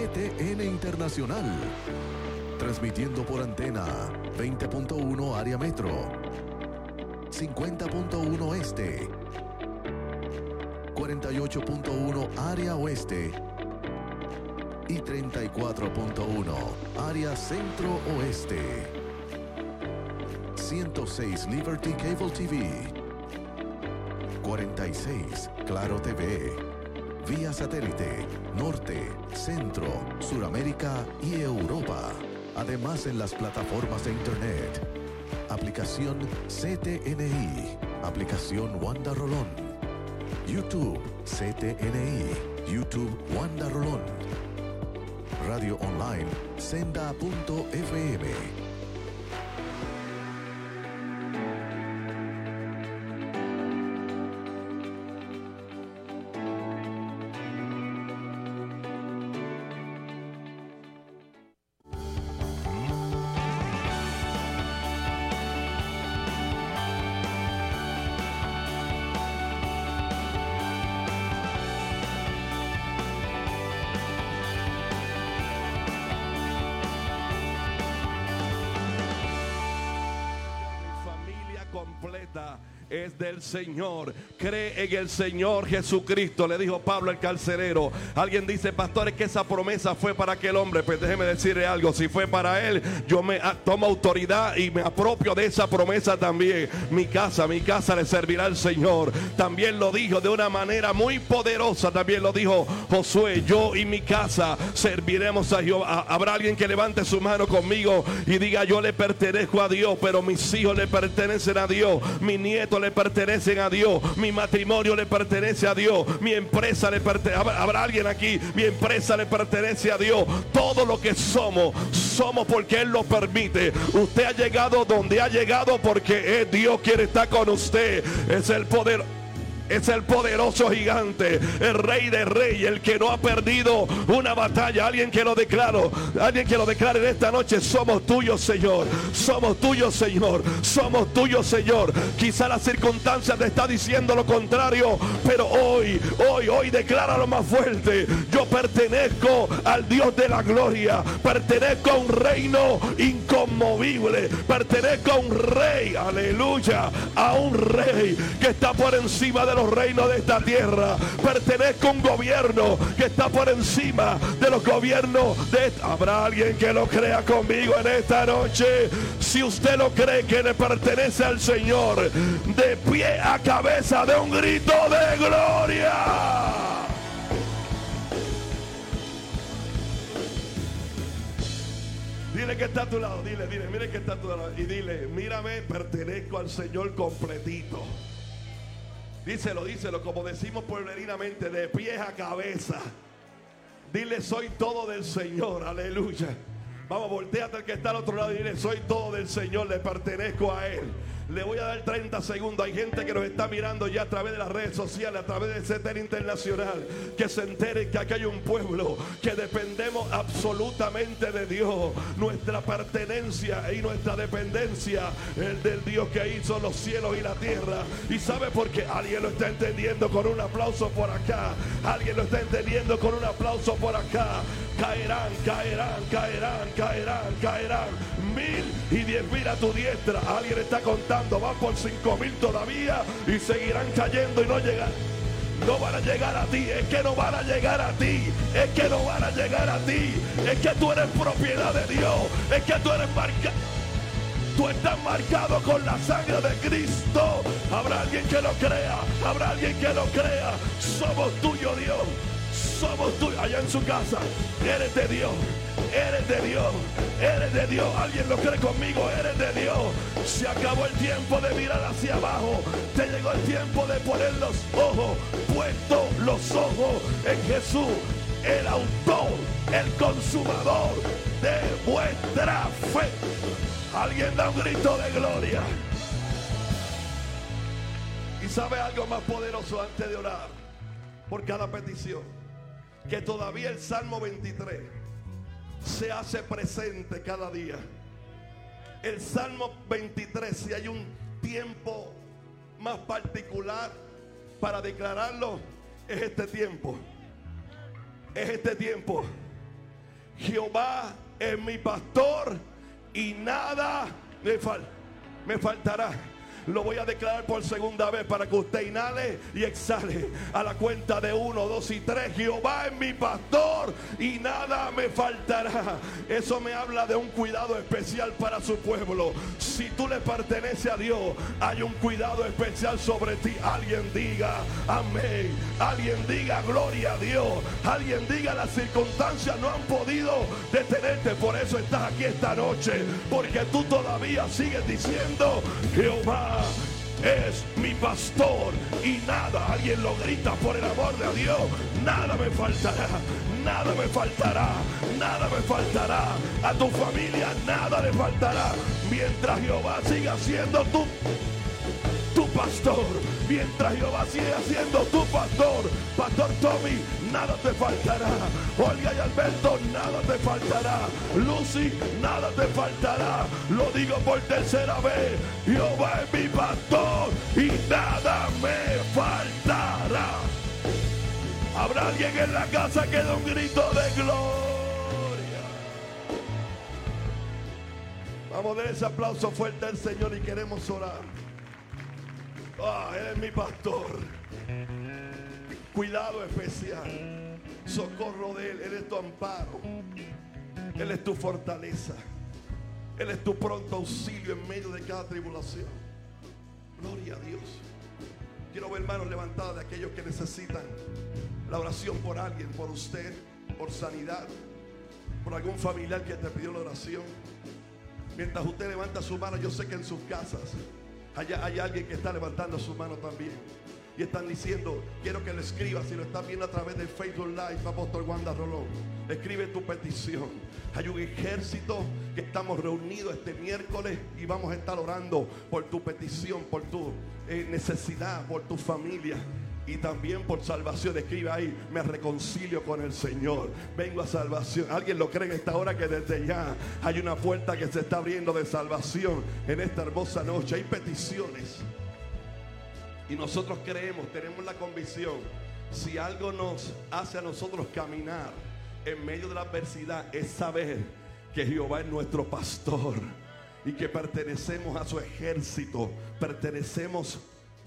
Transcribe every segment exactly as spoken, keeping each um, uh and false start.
C T N Internacional. Transmitiendo por antena veinte punto uno área metro, cincuenta punto uno este, cuarenta y ocho punto uno área oeste y treinta y cuatro punto uno área centro oeste. ciento seis Liberty Cable T V, cuarenta y seis Claro T V, vía satélite, norte, centro, Suramérica y Europa. Además en las plataformas de internet. Aplicación C T N I, aplicación Wanda Rolón, YouTube C T N I, YouTube Wanda Rolón, radio online senda punto f m. Es del Señor. Cree en el Señor Jesucristo, le dijo Pablo al carcelero. Alguien dice, pastor, es que esa promesa fue para aquel hombre. Pues déjeme decirle algo, si fue para él, yo me tomo autoridad y me apropio de esa promesa también. Mi casa, mi casa le servirá al Señor. También lo dijo de una manera muy poderosa. También lo dijo Josué, yo y mi casa serviremos a Jehová. Habrá alguien que levante su mano conmigo y diga, yo le pertenezco a Dios, pero mis hijos le pertenecen a Dios, mis nietos le pertenecen a Dios, mi matrimonio le pertenece a Dios, mi empresa le pertenece. Habrá alguien aquí, mi empresa le pertenece a Dios. Todo lo que somos, somos porque Él lo permite. Usted ha llegado donde ha llegado porque es Dios quien está con usted. Es el poder. Es el poderoso gigante, el rey de reyes, el que no ha perdido una batalla. Alguien que lo declaro, alguien que lo declare en esta noche. Somos tuyos, Señor. Somos tuyos, Señor. Somos tuyos, Señor. Quizá la circunstancia te está diciendo lo contrario, pero hoy, hoy, hoy decláralo más fuerte. Yo pertenezco al Dios de la gloria. Pertenezco a un reino inconmovible. Pertenezco a un rey, aleluya, a un rey que está por encima de los reinos de esta tierra. Pertenezco a un gobierno que está por encima de los gobiernos de esta. Habrá alguien que lo crea conmigo en esta noche. Si usted lo cree que le pertenece al Señor, de pie a cabeza de un grito de gloria. Dile que está a tu lado, dile, dile, mire que está a tu lado y dile, mírame, pertenezco al Señor completito. Díselo, díselo, como decimos pueblerinamente, de pies a cabeza. Dile, soy todo del Señor, aleluya. Vamos, volteate al que está al otro lado y dile, soy todo del Señor, le pertenezco a Él. Le voy a dar treinta segundos. Hay gente que nos está mirando ya a través de las redes sociales, a través del C T N Internacional, que se enteren que aquí hay un pueblo que dependemos absolutamente de Dios. Nuestra pertenencia y nuestra dependencia es del Dios que hizo los cielos y la tierra. Y sabe por qué. Alguien lo está entendiendo con un aplauso por acá. Alguien lo está entendiendo con un aplauso por acá. Caerán, caerán, caerán, caerán, caerán mil y diez mil a tu diestra. Alguien está contando, van por cinco mil todavía y seguirán cayendo y no llegan. No van a llegar a ti, es que no van a llegar a ti, es que no van a llegar a ti, es que tú eres propiedad de Dios, es que tú eres marcado. Tú estás marcado con la sangre de Cristo. Habrá alguien que lo crea, habrá alguien que lo crea. Somos tuyos, Dios. Somos tuyos. Allá en su casa, eres de Dios, eres de Dios, eres de Dios. Alguien lo cree conmigo, eres de Dios. Se acabó el tiempo de mirar hacia abajo. Te llegó el tiempo de poner los ojos, puesto los ojos en Jesús, el autor, el consumador de vuestra fe. Alguien da un grito de gloria. Y sabe algo más poderoso antes de orar por cada petición, que todavía el Salmo veintitrés se hace presente cada día. El Salmo veintitrés, si hay un tiempo más particular para declararlo, es este tiempo. Es este tiempo. Jehová es mi pastor y nada me, fal me faltará. Lo voy a declarar por segunda vez para que usted inhale y exhale a la cuenta de uno, dos y tres. Jehová es mi pastor y nada me faltará. Eso me habla de un cuidado especial para su pueblo. Si tú le perteneces a Dios, hay un cuidado especial sobre ti. Alguien diga amén. Alguien diga gloria a Dios. Alguien diga las circunstancias no han podido detenerte. Por eso estás aquí esta noche, porque tú todavía sigues diciendo Jehová es mi pastor y nada, alguien lo grita por el amor de Dios, nada me faltará, nada me faltará, nada me faltará. A tu familia nada le faltará mientras Jehová siga siendo tu tu pastor, mientras Jehová siga siendo tu pastor. Pastor Tommy, nada te faltará. Olga y Alberto, nada te faltará. Lucy, nada te faltará. Lo digo por tercera vez, Jehová es mi pastor y nada me faltará. Habrá alguien en la casa que dé un grito de gloria. Vamos a dar ese aplauso fuerte al Señor y queremos orar. Ah, Él es mi pastor. Cuidado especial. Socorro de Él. Él es tu amparo. Él es tu fortaleza. Él es tu pronto auxilio en medio de cada tribulación. Gloria a Dios. Quiero ver manos levantadas de aquellos que necesitan la oración por alguien, por usted, por sanidad, por algún familiar que te pidió la oración. Mientras usted levanta su mano, yo sé que en sus casas Hay, hay alguien que está levantando su mano también. Y están diciendo, quiero que lo escribas. Si lo estás viendo a través de Facebook Live, Apóstol Wanda Rolón, escribe tu petición. Hay un ejército que estamos reunidos este miércoles y vamos a estar orando por tu petición, por tu eh, necesidad, por tu familia. Y también por salvación. Escribe ahí, me reconcilio con el Señor, vengo a salvación. ¿Alguien lo cree en esta hora que desde ya hay una puerta que se está abriendo de salvación en esta hermosa noche? Hay peticiones y nosotros creemos, tenemos la convicción, si algo nos hace a nosotros caminar en medio de la adversidad, es saber que Jehová es nuestro pastor y que pertenecemos a su ejército, pertenecemos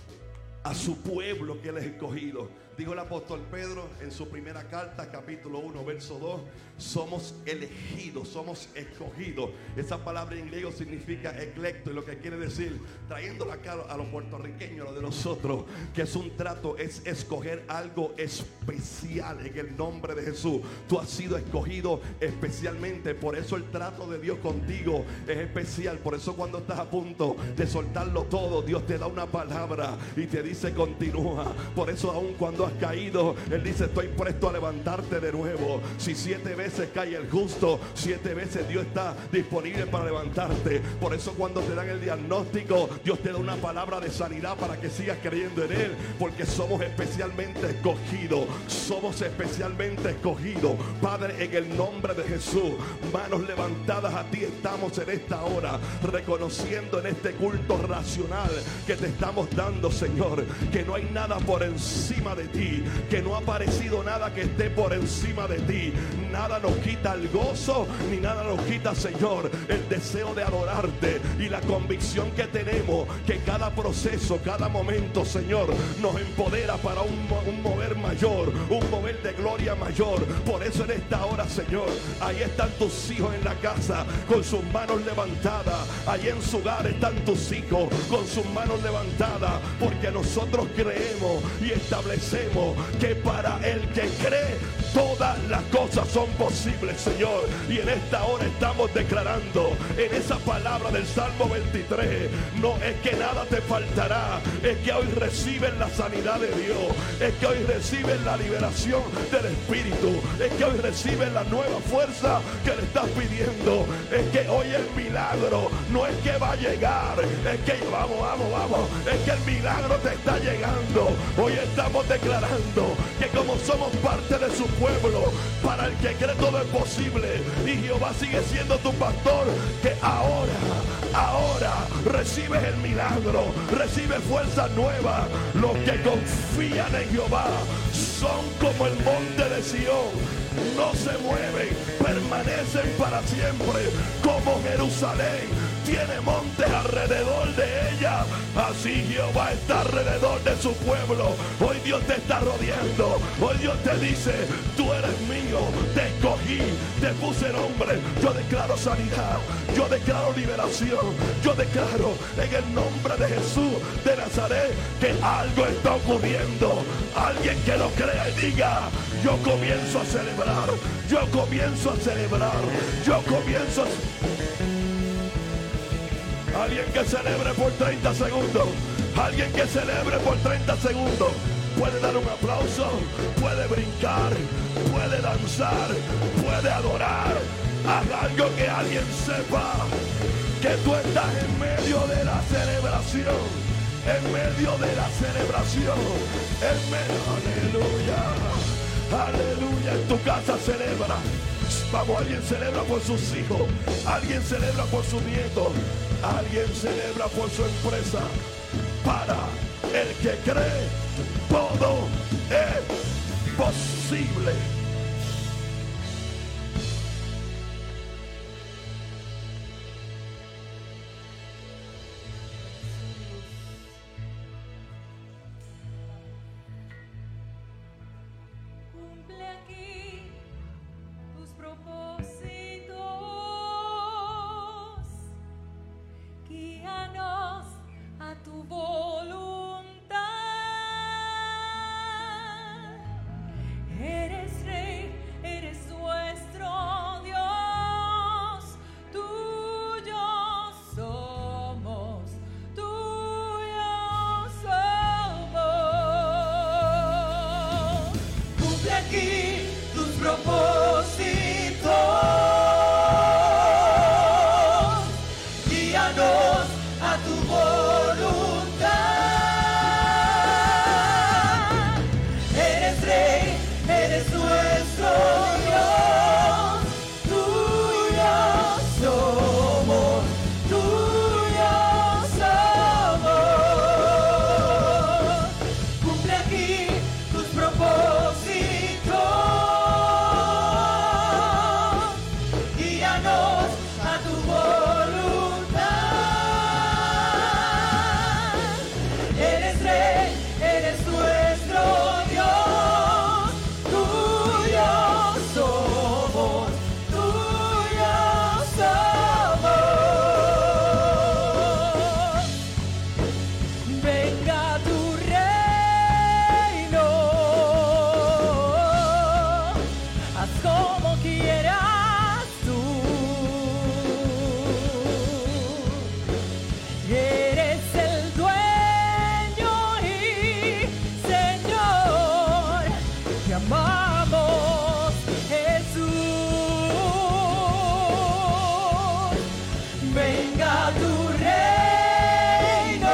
a su pueblo que Él ha escogido. Dijo el apóstol Pedro en su primera carta, capítulo uno, verso dos, somos elegidos, somos escogidos. Esa palabra en griego significa eclecto, y lo que quiere decir, trayéndolo acá a los puertorriqueños, lo de nosotros, que es un trato, es escoger algo especial en el nombre de Jesús. Tú has sido escogido especialmente, por eso el trato de Dios contigo es especial. Por eso cuando estás a punto de soltarlo todo, Dios te da una palabra y te dice continúa. Por eso aun cuando has caído, Él dice estoy presto a levantarte de nuevo. Si siete veces cae el justo, siete veces Dios está disponible para levantarte. Por eso cuando te dan el diagnóstico, Dios te da una palabra de sanidad para que sigas creyendo en Él, porque somos especialmente escogidos, somos especialmente escogidos. Padre, en el nombre de Jesús, manos levantadas a ti estamos en esta hora, reconociendo en este culto racional que te estamos dando, Señor, que no hay nada por encima de ti, que no ha aparecido nada que esté por encima de ti. Nada nos quita el gozo, ni nada nos quita, Señor, el deseo de adorarte y la convicción que tenemos que cada proceso, cada momento, Señor, nos empodera para un, un mover mayor, un mover de gloria mayor. Por eso en esta hora, Señor, ahí están tus hijos en la casa con sus manos levantadas, ahí en su hogar están tus hijos con sus manos levantadas, porque nosotros creemos y establecemos que para el que cree todas las cosas son posibles, Señor. Y en esta hora estamos declarando en esa palabra del Salmo veintitrés, no es que nada te faltará, es que hoy reciben la sanidad de Dios, es que hoy reciben la liberación del Espíritu, es que hoy reciben la nueva fuerza que le estás pidiendo, es que hoy el milagro no es que va a llegar, es que vamos, vamos, vamos, es que el milagro te está llegando. Hoy estamos declarando declarando que como somos parte de su pueblo, para el que cree todo es posible. Y Jehová sigue siendo tu pastor, que ahora, ahora recibes el milagro, recibes fuerza nueva. Los que confían en Jehová son como el monte de Sión. No se mueven, permanecen para siempre. Como Jerusalén tiene montes alrededor de ella, así Jehová está alrededor de su pueblo. Hoy Dios te está rodeando. Hoy Dios te dice: tú eres mío, te escogí, te puse nombre. Yo declaro sanidad, yo declaro liberación, yo declaro en el nombre de Jesús de Nazaret que algo está ocurriendo. Alguien que lo crea y diga: yo comienzo a celebrar, yo comienzo a celebrar, yo comienzo a... Alguien que celebre por treinta segundos. Alguien que celebre por treinta segundos. Puede dar un aplauso, puede brincar, puede danzar, puede adorar. Haz algo que alguien sepa que tú estás en medio de la celebración. En medio de la celebración. En medio, aleluya. Aleluya. En tu casa celebra. Vamos, alguien celebra por sus hijos. Alguien celebra por su nieto. Alguien celebra por su empresa. Para el que cree, todo es posible. Cumple aquí tus propósitos. Guíanos a tu voluntad. Eres rey, eres nuestro Dios. Tuyo somos, tuyo somos. Cumple aquí tus propósitos. Guíanos a tu voluntad. Eres rey, eres nuestro Dios. Tuyo somos, tuyo somos. Cumple aquí tus propósitos. Guíanos a tu voluntad. Eres rey, eres nuestro Dios. Tuyo somos, tuyo somos. Venga tu reino, haz como quieras tú. Eres el dueño y Señor, te amamos, Jesús. Venga tu reino,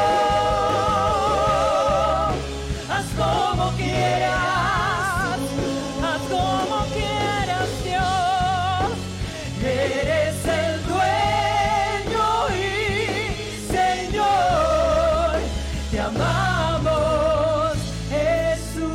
haz como quieras, haz como quieras, Dios. Eres el dueño y Señor, te amamos, Jesús.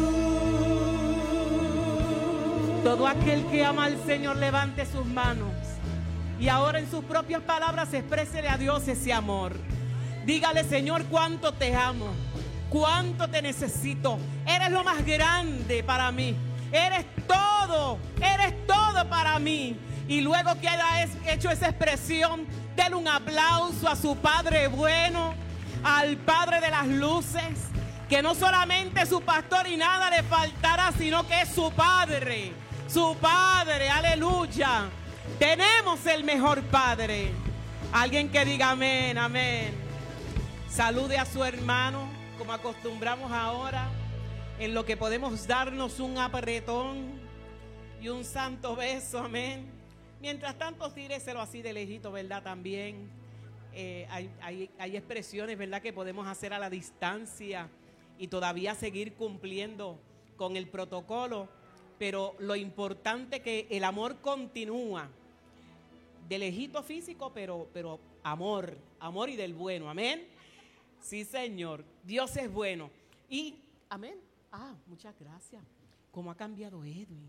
Todo aquel que ama al Señor levante sus manos y ahora en sus propias palabras exprésele a Dios ese amor. Dígale: Señor, cuánto te amo, cuánto te necesito. Eres lo más grande para mí. Eres todo, eres todo para mí. Y luego que haya es- hecho esa expresión, denle un aplauso a su Padre bueno, al Padre de las luces, que no solamente es su pastor y nada le faltará, sino que es su Padre, su Padre, aleluya. Tenemos el mejor Padre. Alguien que diga amén, amén. Salude a su hermano, como acostumbramos ahora, en lo que podemos darnos un apretón y un santo beso, amén. Mientras tanto, tíreselo así de lejito, ¿verdad? También eh, hay, hay, hay expresiones, ¿verdad?, que podemos hacer a la distancia y todavía seguir cumpliendo con el protocolo, pero lo importante es que el amor continúa, de lejito físico, pero, pero amor, amor y del bueno, amén. Sí, Señor, Dios es bueno. Y, amén, ah, muchas gracias. ¿Cómo ha cambiado Edwin?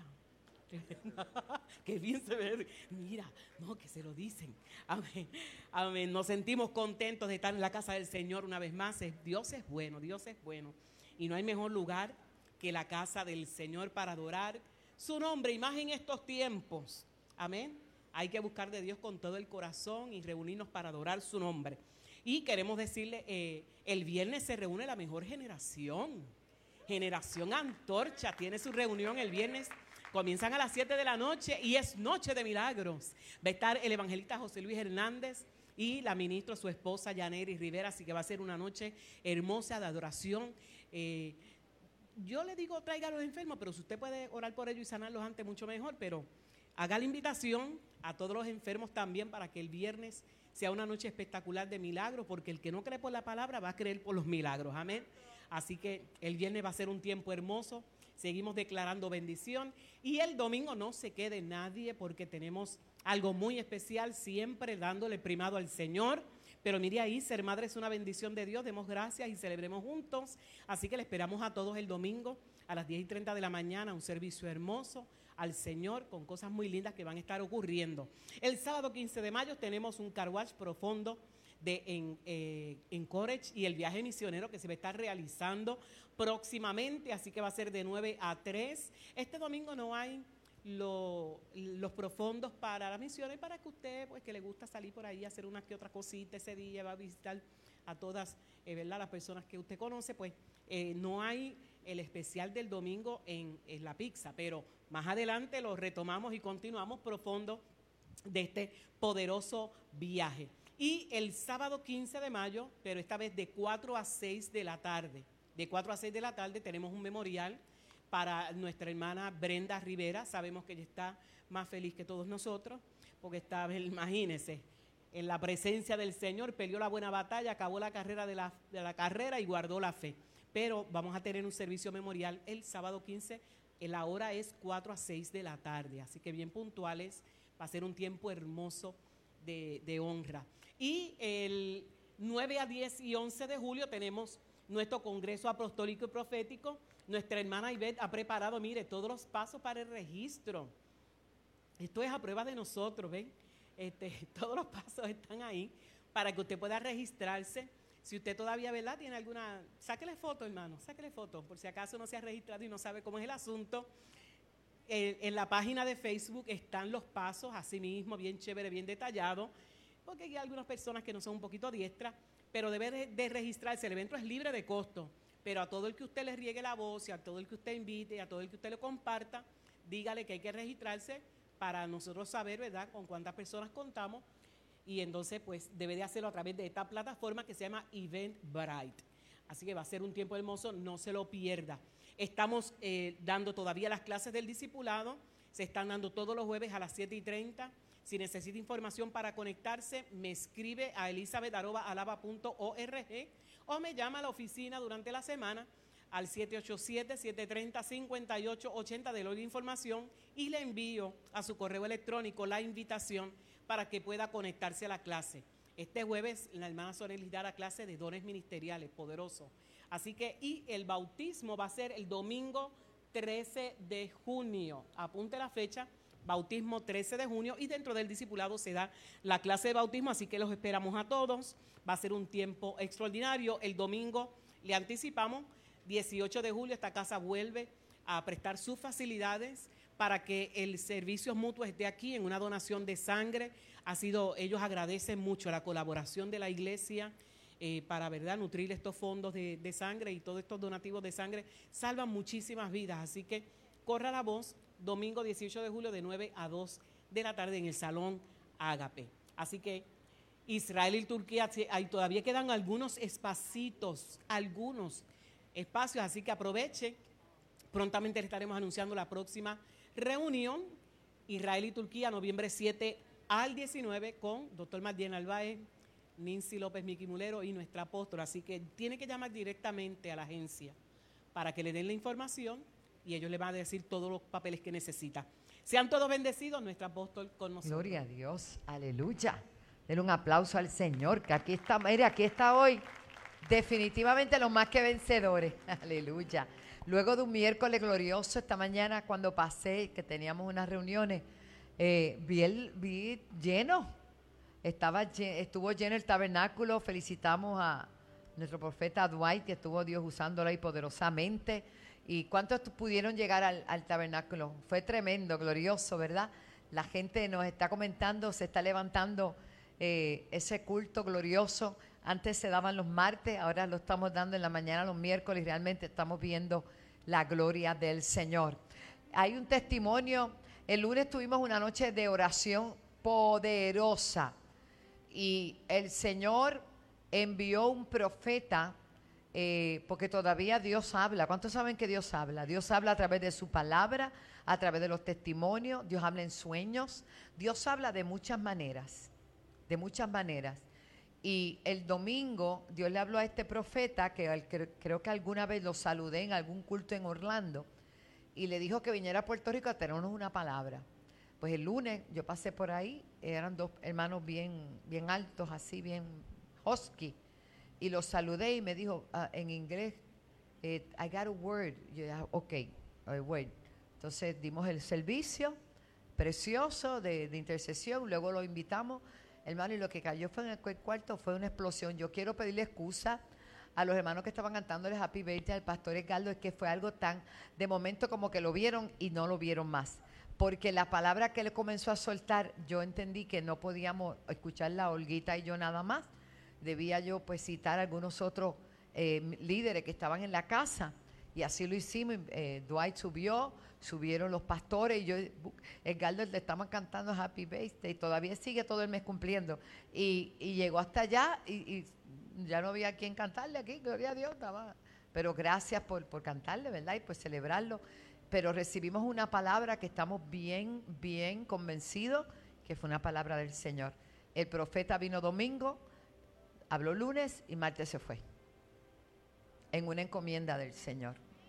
Wow. Qué bien se ve. Mira, no, que se lo dicen. Amén. Amén. Nos sentimos contentos de estar en la casa del Señor una vez más. Dios es bueno, Dios es bueno. Y no hay mejor lugar que la casa del Señor para adorar su nombre, y más en estos tiempos. Amén. Hay que buscar de Dios con todo el corazón y reunirnos para adorar su nombre. Y queremos decirle, eh, el viernes se reúne la mejor generación. Generación Antorcha tiene su reunión el viernes. Comienzan a las siete de la noche y es noche de milagros. Va a estar el evangelista José Luis Hernández y la ministra, su esposa Yaneri Rivera. Así que va a ser una noche hermosa de adoración. Eh, yo le digo traiga a los enfermos, pero si usted puede orar por ellos y sanarlos antes, mucho mejor. Pero haga la invitación a todos los enfermos también para que el viernes sea una noche espectacular de milagros, porque el que no cree por la palabra va a creer por los milagros. Amén. Así que el viernes va a ser un tiempo hermoso. Seguimos declarando bendición. Y el domingo no se quede nadie, porque tenemos algo muy especial, siempre dándole primado al Señor. Pero mire ahí, ser madre es una bendición de Dios. Demos gracias y celebremos juntos. Así que le esperamos a todos el domingo a las diez y treinta de la mañana, un servicio hermoso al Señor con cosas muy lindas que van a estar ocurriendo. El sábado quince de mayo tenemos un car wash profundo de en, eh, Encourage y el viaje misionero que se va a estar realizando próximamente, así que va a ser de nueve a tres. Este domingo no hay lo, los profundos para las misiones, para que usted, pues que le gusta salir por ahí a hacer unas que otras cositas ese día, va a visitar a todas, eh, ¿verdad? Las personas que usted conoce, pues eh, no hay el especial del domingo en, en la pizza, pero más adelante lo retomamos y continuamos profundo de este poderoso viaje. Y el sábado quince de mayo, pero esta vez de cuatro a seis de la tarde, de cuatro a seis de la tarde tenemos un memorial para nuestra hermana Brenda Rivera. Sabemos que ella está más feliz que todos nosotros, porque está, imagínense, en la presencia del Señor, peleó la buena batalla, acabó la carrera de la, de la carrera y guardó la fe. Pero vamos a tener un servicio memorial el sábado quince, la hora es cuatro a seis de la tarde, así que bien puntuales, va a ser un tiempo hermoso de, de honra. Y el nueve a diez y once de julio tenemos nuestro Congreso Apostólico y Profético. Nuestra hermana Ivette ha preparado, mire, todos los pasos para el registro. Esto es a prueba de nosotros, ¿ven? Este, todos los pasos están ahí para que usted pueda registrarse. Si usted todavía, ¿verdad?, tiene alguna, sáquele foto, hermano, sáquele foto, por si acaso no se ha registrado y no sabe cómo es el asunto. Eh, en la página de Facebook están los pasos, así mismo, bien chévere, bien detallado, porque hay algunas personas que no son un poquito diestras, pero debe de, de registrarse. El evento es libre de costo, pero a todo el que usted le riegue la voz y a todo el que usted invite y a todo el que usted le comparta, dígale que hay que registrarse para nosotros saber, ¿verdad?, con cuántas personas contamos. Y entonces, pues, debe de hacerlo a través de esta plataforma que se llama Eventbrite. Así que va a ser un tiempo hermoso, no se lo pierda. Estamos eh, dando todavía las clases del discipulado, se están dando todos los jueves a las siete y treinta. Si necesita información para conectarse, me escribe a elizabeth arroba alaba punto org o me llama a la oficina durante la semana al siete ocho siete, siete tres cero, cinco ocho ocho cero, de la información, y le envío a su correo electrónico la invitación para que pueda conectarse a la clase. Este jueves la hermana Sonelis dará clase de dones ministeriales, poderosos. Así que, y el bautismo va a ser el domingo trece de junio. Apunte la fecha, bautismo trece de junio, y dentro del discipulado se da la clase de bautismo, así que los esperamos a todos. Va a ser un tiempo extraordinario. El domingo, le anticipamos, dieciocho de julio, esta casa vuelve a prestar sus facilidades para que el servicio mutuo esté aquí en una donación de sangre. Ha sido, ellos agradecen mucho la colaboración de la iglesia eh, para, ¿verdad?, nutrir estos fondos de, de sangre, y todos estos donativos de sangre salvan muchísimas vidas. Así que corra la voz, domingo dieciocho de julio de nueve a dos de la tarde en el Salón Ágape. Así que Israel y Turquía, ahí todavía quedan algunos espacitos, algunos espacios, así que aproveche. Prontamente le estaremos anunciando la próxima reunión, Israel y Turquía, noviembre siete al diecinueve, con doctor Mardiel Albaez, Nincy López Miquimulero y nuestra apóstola. Así que tiene que llamar directamente a la agencia para que le den la información y ellos le van a decir todos los papeles que necesita. Sean todos bendecidos, nuestro apóstol con nosotros. Gloria a Dios, aleluya. Denle un aplauso al Señor, que aquí está, mire, aquí está hoy, definitivamente los más que vencedores, aleluya. Luego de un miércoles glorioso, esta mañana cuando pasé, que teníamos unas reuniones, eh, vi, el, vi lleno, estaba, estuvo lleno el tabernáculo. Felicitamos a nuestro profeta Dwight, que estuvo Dios usándolo ahí poderosamente. ¿Y cuántos pudieron llegar al, al tabernáculo? Fue tremendo, glorioso, ¿verdad? La gente nos está comentando, se está levantando eh, ese culto glorioso. Antes se daban los martes, ahora lo estamos dando en la mañana los miércoles y realmente estamos viendo la gloria del Señor. Hay un testimonio, el lunes tuvimos una noche de oración poderosa y el Señor envió un profeta. Eh, porque todavía Dios habla. ¿Cuántos saben que Dios habla? Dios habla a través de su palabra, a través de los testimonios, Dios habla en sueños, Dios habla de muchas maneras, de muchas maneras. Y el domingo Dios le habló a este profeta, que, al, que creo que alguna vez lo saludé en algún culto en Orlando, y le dijo que viniera a Puerto Rico a tenernos una palabra. Pues el lunes yo pasé por ahí, eran dos hermanos bien, bien altos, así bien husky, y los saludé y me dijo uh, en inglés, eh, I got a word. Yo dije, ok, a word. Entonces dimos el servicio precioso de, de intercesión, luego lo invitamos, hermano, y lo que cayó fue en el cuarto fue una explosión. Yo quiero pedirle excusa a los hermanos que estaban cantándoles Happy Birthday al pastor Edgardo, es que fue algo tan, de momento como que lo vieron y no lo vieron más. Porque la palabra que él comenzó a soltar, yo entendí que no podíamos escucharla Olguita y yo nada más. Debía yo pues citar a algunos otros eh, líderes que estaban en la casa y así lo hicimos. eh, Dwight subió, subieron los pastores y yo, Edgardo le estaban cantando Happy Birthday y todavía sigue todo el mes cumpliendo y, y llegó hasta allá y, y ya no había quien cantarle aquí, gloria a Dios, estaba, pero gracias por, por cantarle, ¿verdad? Y pues celebrarlo, pero recibimos una palabra que estamos bien, bien convencidos que fue una palabra del Señor. El profeta vino domingo, habló lunes y martes se fue en una encomienda del Señor.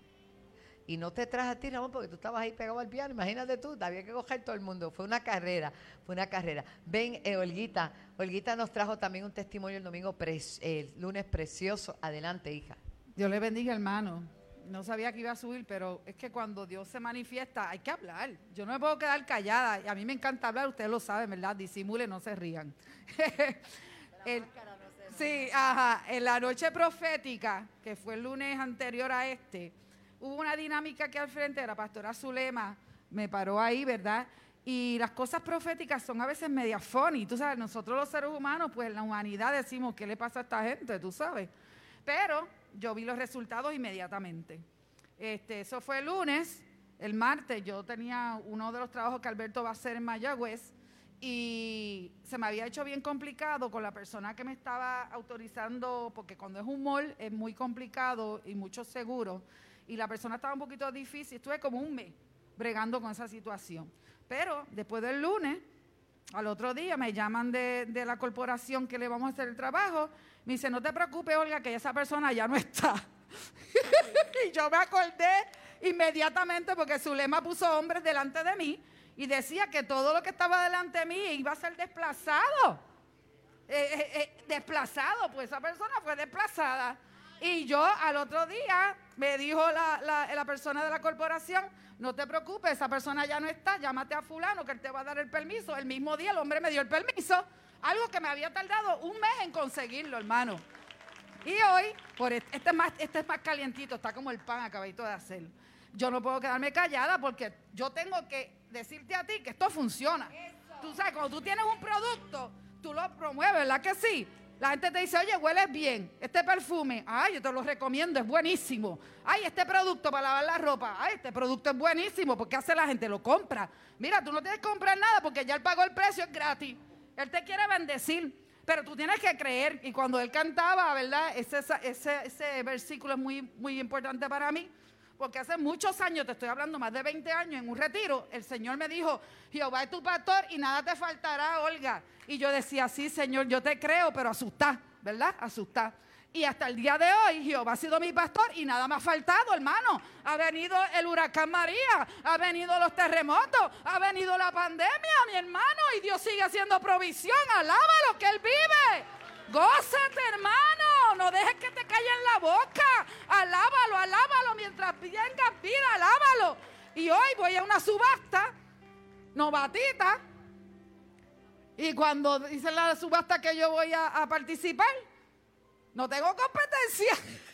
Y no te traje a ti, Ramón, porque tú estabas ahí pegado al piano. Imagínate tú, había que coger todo el mundo. Fue una carrera, fue una carrera. Ven, eh, Olguita. Olguita nos trajo también un testimonio el domingo, pre, el lunes precioso. Adelante, hija. Dios le bendiga, hermano. No sabía que iba a subir, pero es que cuando Dios se manifiesta hay que hablar. Yo no me puedo quedar callada. Y a mí me encanta hablar, ustedes lo saben, ¿verdad? Disimule, no se rían. el, sí, ajá. En la noche profética, que fue el lunes anterior a este, hubo una dinámica aquí al frente, la pastora Zulema me paró ahí, ¿verdad? Y las cosas proféticas son a veces media funny. Tú sabes, nosotros los seres humanos, pues en la humanidad decimos, ¿qué le pasa a esta gente? Tú sabes. Pero yo vi los resultados inmediatamente. Este, eso fue el lunes. El martes yo tenía uno de los trabajos que Alberto va a hacer en Mayagüez y se me había hecho bien complicado con la persona que me estaba autorizando, porque cuando es un mall es muy complicado y mucho seguro. Y la persona estaba un poquito difícil, estuve como un mes bregando con esa situación. Pero después del lunes, al otro día me llaman de, de la corporación que le vamos a hacer el trabajo, me dice, no te preocupes, Olga, que esa persona ya no está. Y yo me acordé inmediatamente porque Zulema puso hombres delante de mí y decía que todo lo que estaba delante de mí iba a ser desplazado. Eh, eh, eh, desplazado, pues esa persona fue desplazada. Y yo al otro día me dijo la, la, la persona de la corporación, no te preocupes, esa persona ya no está, llámate a fulano que él te va a dar el permiso. El mismo día el hombre me dio el permiso, algo que me había tardado un mes en conseguirlo, hermano. Y hoy, por este, este, es más, este es más calientito, está como el pan, acabadito de hacerlo. Yo no puedo quedarme callada porque yo tengo que decirte a ti que esto funciona. Eso. Tú sabes, cuando tú tienes un producto, tú lo promueves, ¿verdad que sí? La gente te dice, oye, hueles bien, este perfume, ay, yo te lo recomiendo, es buenísimo. Ay, este producto para lavar la ropa, ay, este producto es buenísimo, ¿por qué hace la gente? Lo compra. Mira, tú no tienes que comprar nada porque ya él pagó el precio, es gratis. Él te quiere bendecir, pero tú tienes que creer. Y cuando él cantaba, ¿verdad? Ese, ese, ese versículo es muy, muy importante para mí, Porque hace muchos años, te estoy hablando más de veinte años, en un retiro, el Señor me dijo, Jehová es tu pastor y nada te faltará, Olga. Y yo decía, sí, Señor, yo te creo, pero asustá, ¿verdad? Asustá. Y hasta el día de hoy, Jehová ha sido mi pastor y nada me ha faltado, hermano. Ha venido el huracán María, ha venido los terremotos, ha venido la pandemia, mi hermano, y Dios sigue haciendo provisión. Alábalo, que Él vive. Gózate, hermano, no dejes que te caiga en la boca. Alábalo, alábalo, mientras venga vida, alábalo. Y hoy voy a una subasta, novatita, y cuando dice la subasta que yo voy a, a participar, no tengo competencia.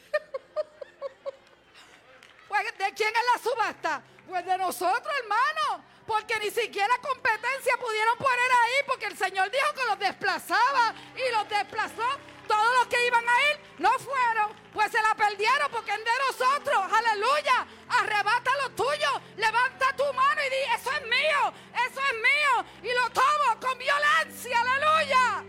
Pues, ¿de quién es la subasta? Pues de nosotros, hermano. Porque ni siquiera competencia pudieron poner ahí, porque el Señor dijo que los desplazaba y los desplazó. Todos los que iban a ir no fueron, pues se la perdieron porque es de nosotros. Aleluya. Arrebata lo tuyo, levanta tu mano y di, eso es mío, eso es mío. Y lo tomo con violencia. Aleluya.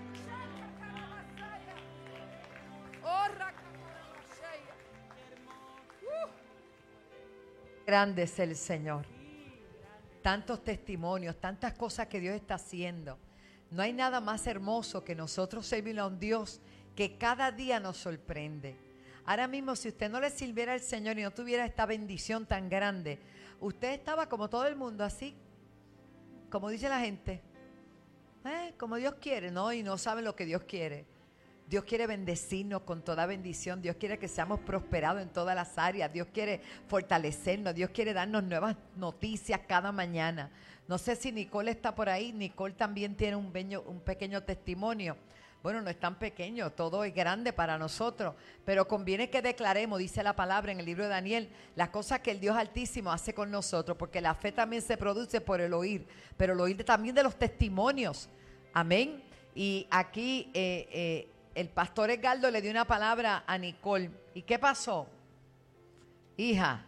Grande es el Señor. Tantos testimonios, tantas cosas que Dios está haciendo. No hay nada más hermoso que nosotros servir a un Dios que cada día nos sorprende. Ahora mismo, si usted no le sirviera al Señor y no tuviera esta bendición tan grande, usted estaba como todo el mundo, así, como dice la gente, ¿eh? Como Dios quiere, ¿no? Y no sabe lo que Dios quiere. Dios quiere bendecirnos con toda bendición. Dios quiere que seamos prosperados en todas las áreas. Dios quiere fortalecernos. Dios quiere darnos nuevas noticias cada mañana. No sé si Nicole está por ahí. Nicole también tiene un, beño, un pequeño testimonio. Bueno, no es tan pequeño, todo es grande para nosotros, pero conviene que declaremos, dice la palabra en el libro de Daniel, las cosas que el Dios Altísimo hace con nosotros, porque la fe también se produce por el oír, pero el oír también de los testimonios. Amén. Y aquí eh, eh, el pastor Edgardo le dio una palabra a Nicole. ¿Y qué pasó? Hija,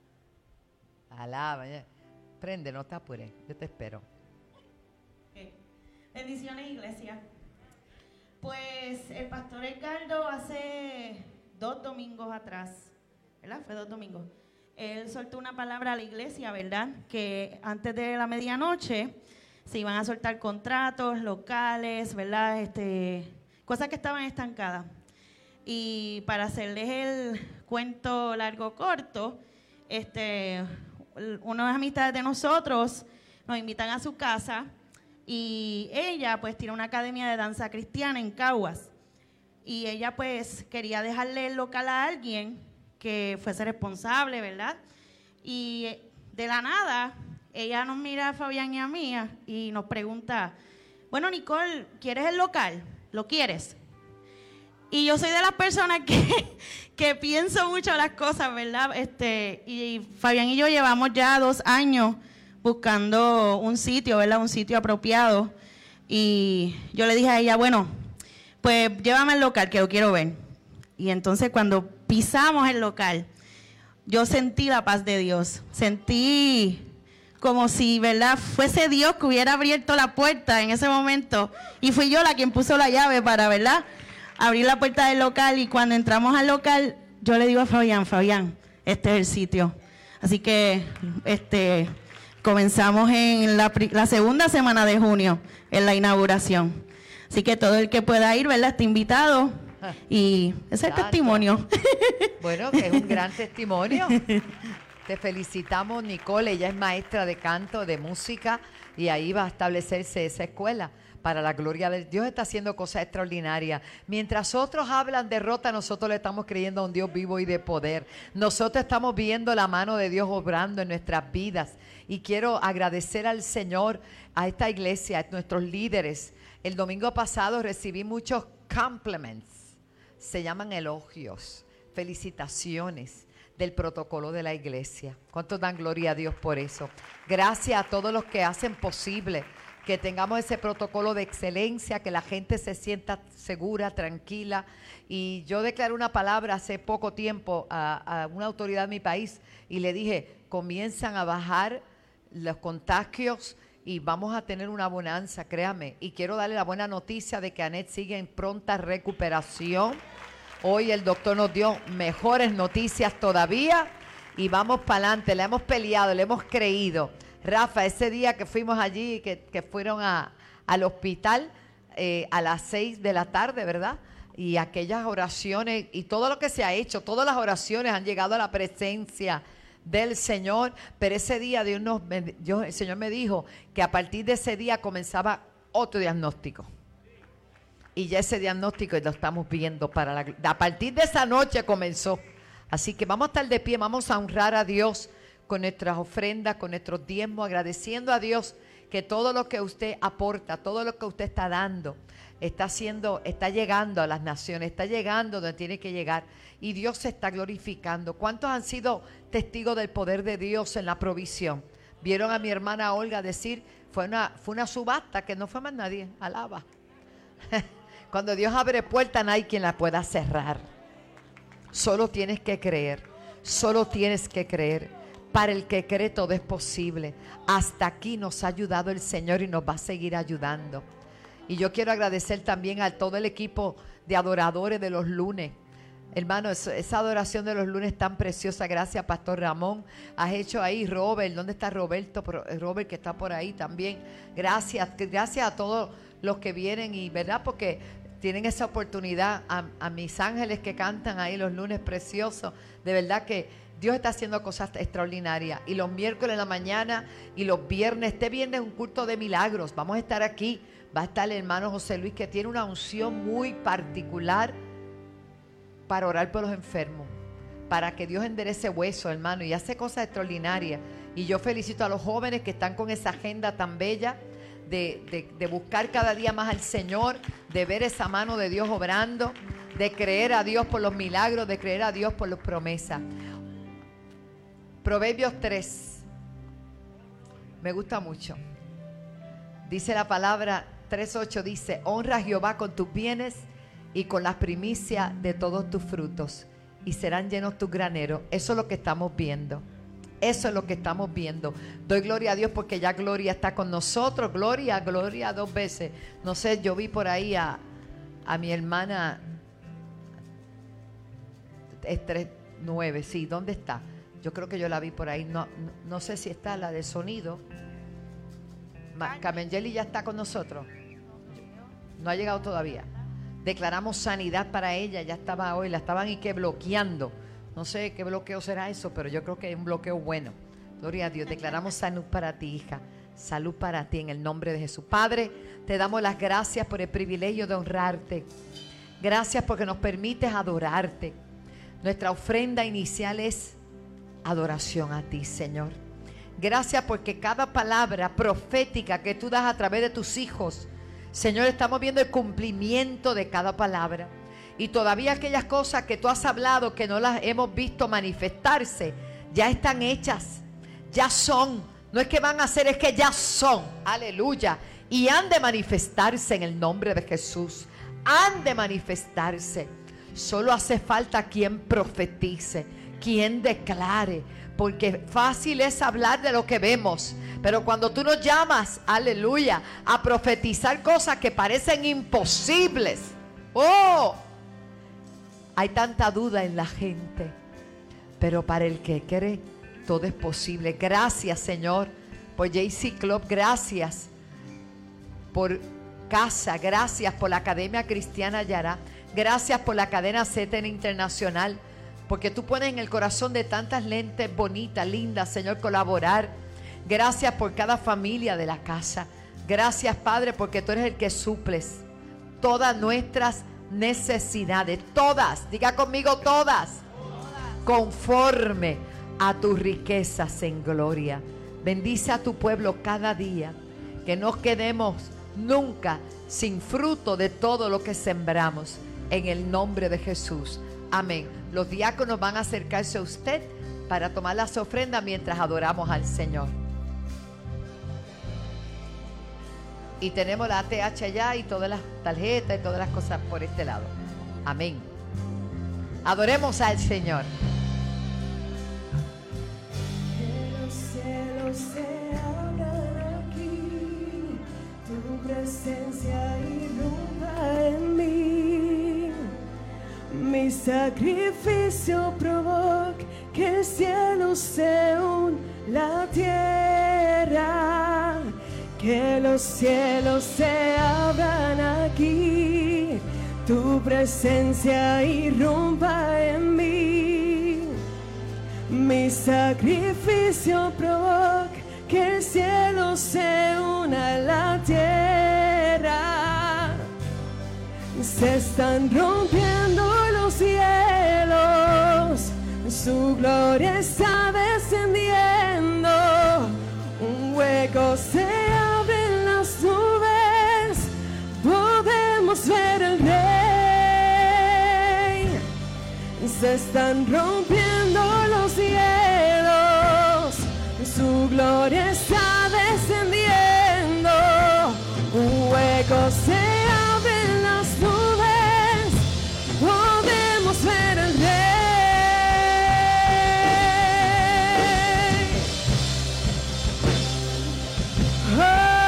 alaba, ya. Prende, no te apures, yo te espero. Okay. Bendiciones, iglesia. Pues el pastor Edgardo hace dos domingos atrás, ¿verdad? Fue dos domingos. Él soltó una palabra a la iglesia, ¿verdad? Que antes de la medianoche se iban a soltar contratos locales, ¿verdad? Este, cosas que estaban estancadas. Y para hacerles el cuento largo corto, este, unas amistades de nosotros nos invitan a su casa y ella pues tiene una academia de danza cristiana en Caguas y ella pues quería dejarle el local a alguien que fuese responsable, ¿verdad? Y de la nada ella nos mira a Fabián y a mí y nos pregunta, bueno, Nicole, ¿quieres el local? ¿Lo quieres? Y yo soy de las personas que, que pienso mucho las cosas, ¿verdad? Este, y Fabián y yo llevamos ya dos años buscando un sitio, ¿verdad? Un sitio apropiado. Y yo le dije a ella, bueno, pues llévame al local que lo quiero ver. Y entonces cuando pisamos el local, yo sentí la paz de Dios. Sentí como si, ¿verdad?, fuese Dios que hubiera abierto la puerta en ese momento. Y fui yo la quien puso la llave para, ¿verdad?, abrir la puerta del local. Y cuando entramos al local, yo le digo a Fabián, Fabián, este es el sitio. Así que este comenzamos en la, la segunda semana de junio, en la inauguración. Así que todo el que pueda ir, ¿verdad?, está invitado. Y ese es el testimonio. Bueno, que es un gran testimonio. Te felicitamos, Nicole. Ella es maestra de canto, de música, y ahí va a establecerse esa escuela. Para la gloria de Dios está haciendo cosas extraordinarias. Mientras otros hablan derrota, nosotros le estamos creyendo a un Dios vivo y de poder. Nosotros estamos viendo la mano de Dios obrando en nuestras vidas. Y quiero agradecer al Señor, a esta iglesia, a nuestros líderes. El domingo pasado recibí muchos compliments. Se llaman elogios, felicitaciones del protocolo de la iglesia. ¿Cuántos dan gloria a Dios por eso? Gracias a todos los que hacen posible que tengamos ese protocolo de excelencia, que la gente se sienta segura, tranquila. Y yo declaré una palabra hace poco tiempo a, a una autoridad de mi país y le dije, comienzan a bajar los contagios y vamos a tener una bonanza, créame. Y quiero darle la buena noticia de que Anet sigue en pronta recuperación. Hoy el doctor nos dio mejores noticias todavía y vamos para adelante. Le hemos peleado, le hemos creído. Rafa, ese día que fuimos allí, que, que fueron a, al hospital eh, a las seis de la tarde, ¿verdad? Y aquellas oraciones y todo lo que se ha hecho, todas las oraciones han llegado a la presencia del Señor, pero ese día Dios nos, Dios, el Señor me dijo que a partir de ese día comenzaba otro diagnóstico. Y ya ese diagnóstico lo estamos viendo para la, a partir de esa noche comenzó. Así que vamos a estar de pie, vamos a honrar a Dios con nuestras ofrendas, con nuestros diezmos, agradeciendo a Dios que todo lo que usted aporta, todo lo que usted está dando, está haciendo, está llegando a las naciones, está llegando donde tiene que llegar y Dios se está glorificando. ¿Cuántos han sido testigos del poder de Dios en la provisión? Vieron a mi hermana Olga decir, fue una, fue una subasta que no fue más nadie, alaba. Cuando Dios abre puertas, no hay quien la pueda cerrar. Solo tienes que creer, solo tienes que creer. Para el que cree todo es posible. Hasta aquí nos ha ayudado el Señor y nos va a seguir ayudando. Y yo quiero agradecer también a todo el equipo de adoradores de los lunes. Hermano, eso, esa adoración de los lunes tan preciosa. Gracias, Pastor Ramón. Has hecho ahí, Robert. ¿Dónde está Roberto? Robert, que está por ahí también. Gracias. Gracias a todos los que vienen y, ¿verdad? Porque tienen esa oportunidad. A, a mis ángeles que cantan ahí los lunes preciosos. De verdad que Dios está haciendo cosas extraordinarias. Y los miércoles en la mañana y los viernes. Este viernes es un culto de milagros. Vamos a estar aquí. Va a estar el hermano José Luis, que tiene una unción muy particular para orar por los enfermos, para que Dios enderece hueso, hermano, y hace cosas extraordinarias. Y yo felicito a los jóvenes que están con esa agenda tan bella de, de, de buscar cada día más al Señor, de ver esa mano de Dios obrando, de creer a Dios por los milagros, de creer a Dios por las promesas. Proverbios tres, me gusta mucho. Dice la palabra tres ocho, dice, honra a Jehová con tus bienes y con las primicias de todos tus frutos, y serán llenos tus graneros. Eso es lo que estamos viendo. Eso es lo que estamos viendo. Doy gloria a Dios porque ya Gloria está con nosotros. Gloria, Gloria dos veces. No sé, yo vi por ahí a, a mi hermana Estres nueve. Sí, ¿dónde está? Yo creo que yo la vi por ahí. No, no, no sé si está la de sonido. Camengeli ya está con nosotros. No ha llegado todavía. Declaramos sanidad para ella. Ya estaba hoy, la estaban y que bloqueando. No sé qué bloqueo será eso, pero yo creo que es un bloqueo bueno. Gloria a Dios. Declaramos salud para ti, hija. Salud para ti en el nombre de Jesús. Padre, te damos las gracias por el privilegio de honrarte. Gracias porque nos permites adorarte. Nuestra ofrenda inicial es adoración a ti, Señor. Gracias porque cada palabra profética que tú das a través de tus hijos, Señor, estamos viendo el cumplimiento de cada palabra. Y todavía aquellas cosas que tú has hablado que no las hemos visto manifestarse, ya están hechas, ya son. No es que van a ser, es que ya son. Aleluya. Y han de manifestarse en el nombre de Jesús. Han de manifestarse. Solo hace falta quien profetice, quien declare. Porque fácil es hablar de lo que vemos, pero cuando tú nos llamas, aleluya, a profetizar cosas que parecen imposibles, oh, hay tanta duda en la gente, pero para el que cree, todo es posible. Gracias, Señor, por J C Club, gracias por Casa, gracias por la Academia Cristiana Yará, gracias por la cadena Z N Internacional, porque tú pones en el corazón de tantas lentes bonitas, lindas, Señor, colaborar. Gracias por cada familia de la casa. Gracias, Padre, porque tú eres el que suples todas nuestras necesidades. Todas, diga conmigo todas. Todas. Conforme a tus riquezas en gloria. Bendice a tu pueblo cada día. Que no quedemos nunca sin fruto de todo lo que sembramos. En el nombre de Jesús. Amén. Los diáconos van a acercarse a usted para tomar las ofrendas mientras adoramos al Señor. Y tenemos la A T H allá y todas las tarjetas y todas las cosas por este lado. Amén. Adoremos al Señor. Que los cielos se abran aquí, tu presencia irrumpa en mí. Mi sacrificio provoca que el cielo se una la tierra, que los cielos se abran aquí, tu presencia irrumpa en mí. Mi sacrificio provoca que el cielo se una a la tierra. Se están rompiendo los cielos, su gloria está descendiendo. Un hueco se abre en las nubes, podemos ver el Rey. Se están rompiendo los cielos, su gloria está descendiendo. Un hueco se abre en las nubes, podemos ver el Rey. Oh,